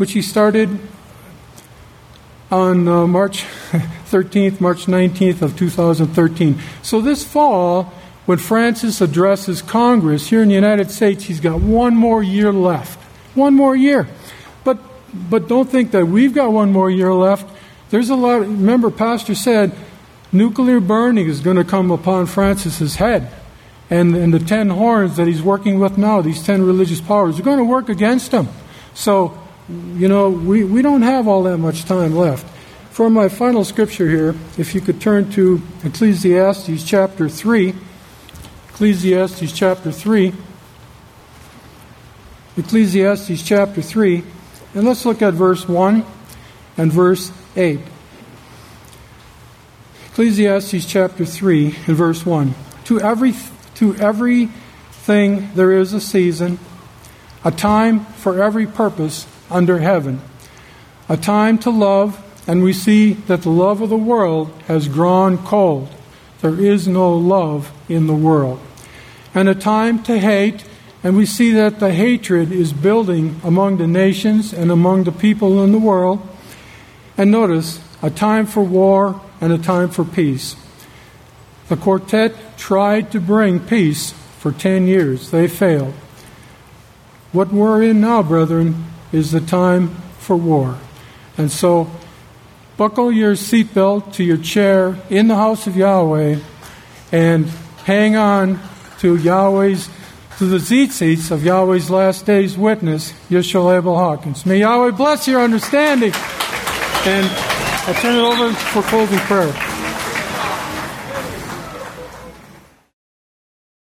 on March 13th, March 19th of 2013. So this fall, when Francis addresses Congress here in the United States, he's got one more year left. One more year. But don't think that we've got one more year left. There's a lot. Remember, Pastor said nuclear burning is going to come upon Francis's head. And the 10 horns that he's working with now, these 10 religious powers, are going to work against him. So, you know, we don't have all that much time left. For my final scripture here, if you could turn to Ecclesiastes chapter 3. Ecclesiastes chapter 3. Ecclesiastes chapter 3. And let's look at verse 1 and verse 8. Ecclesiastes chapter 3 and verse 1. To everything there is a season, a time for every purpose under heaven, a time to love, and we see that the love of the world has grown cold. There is no love in the world. And a time to hate, and we see that the hatred is building among the nations and among the people in the world. And notice, a time for war and a time for peace. The quartet tried to bring peace for 10 years. They failed. What we're in now, brethren, is the time for war. And so, buckle your seatbelt to your chair in the house of Yahweh and hang on to the seats of Yahweh's last day's witness, Yeshua Abel Hawkins. May Yahweh bless your understanding. And I'll turn it over for closing prayer.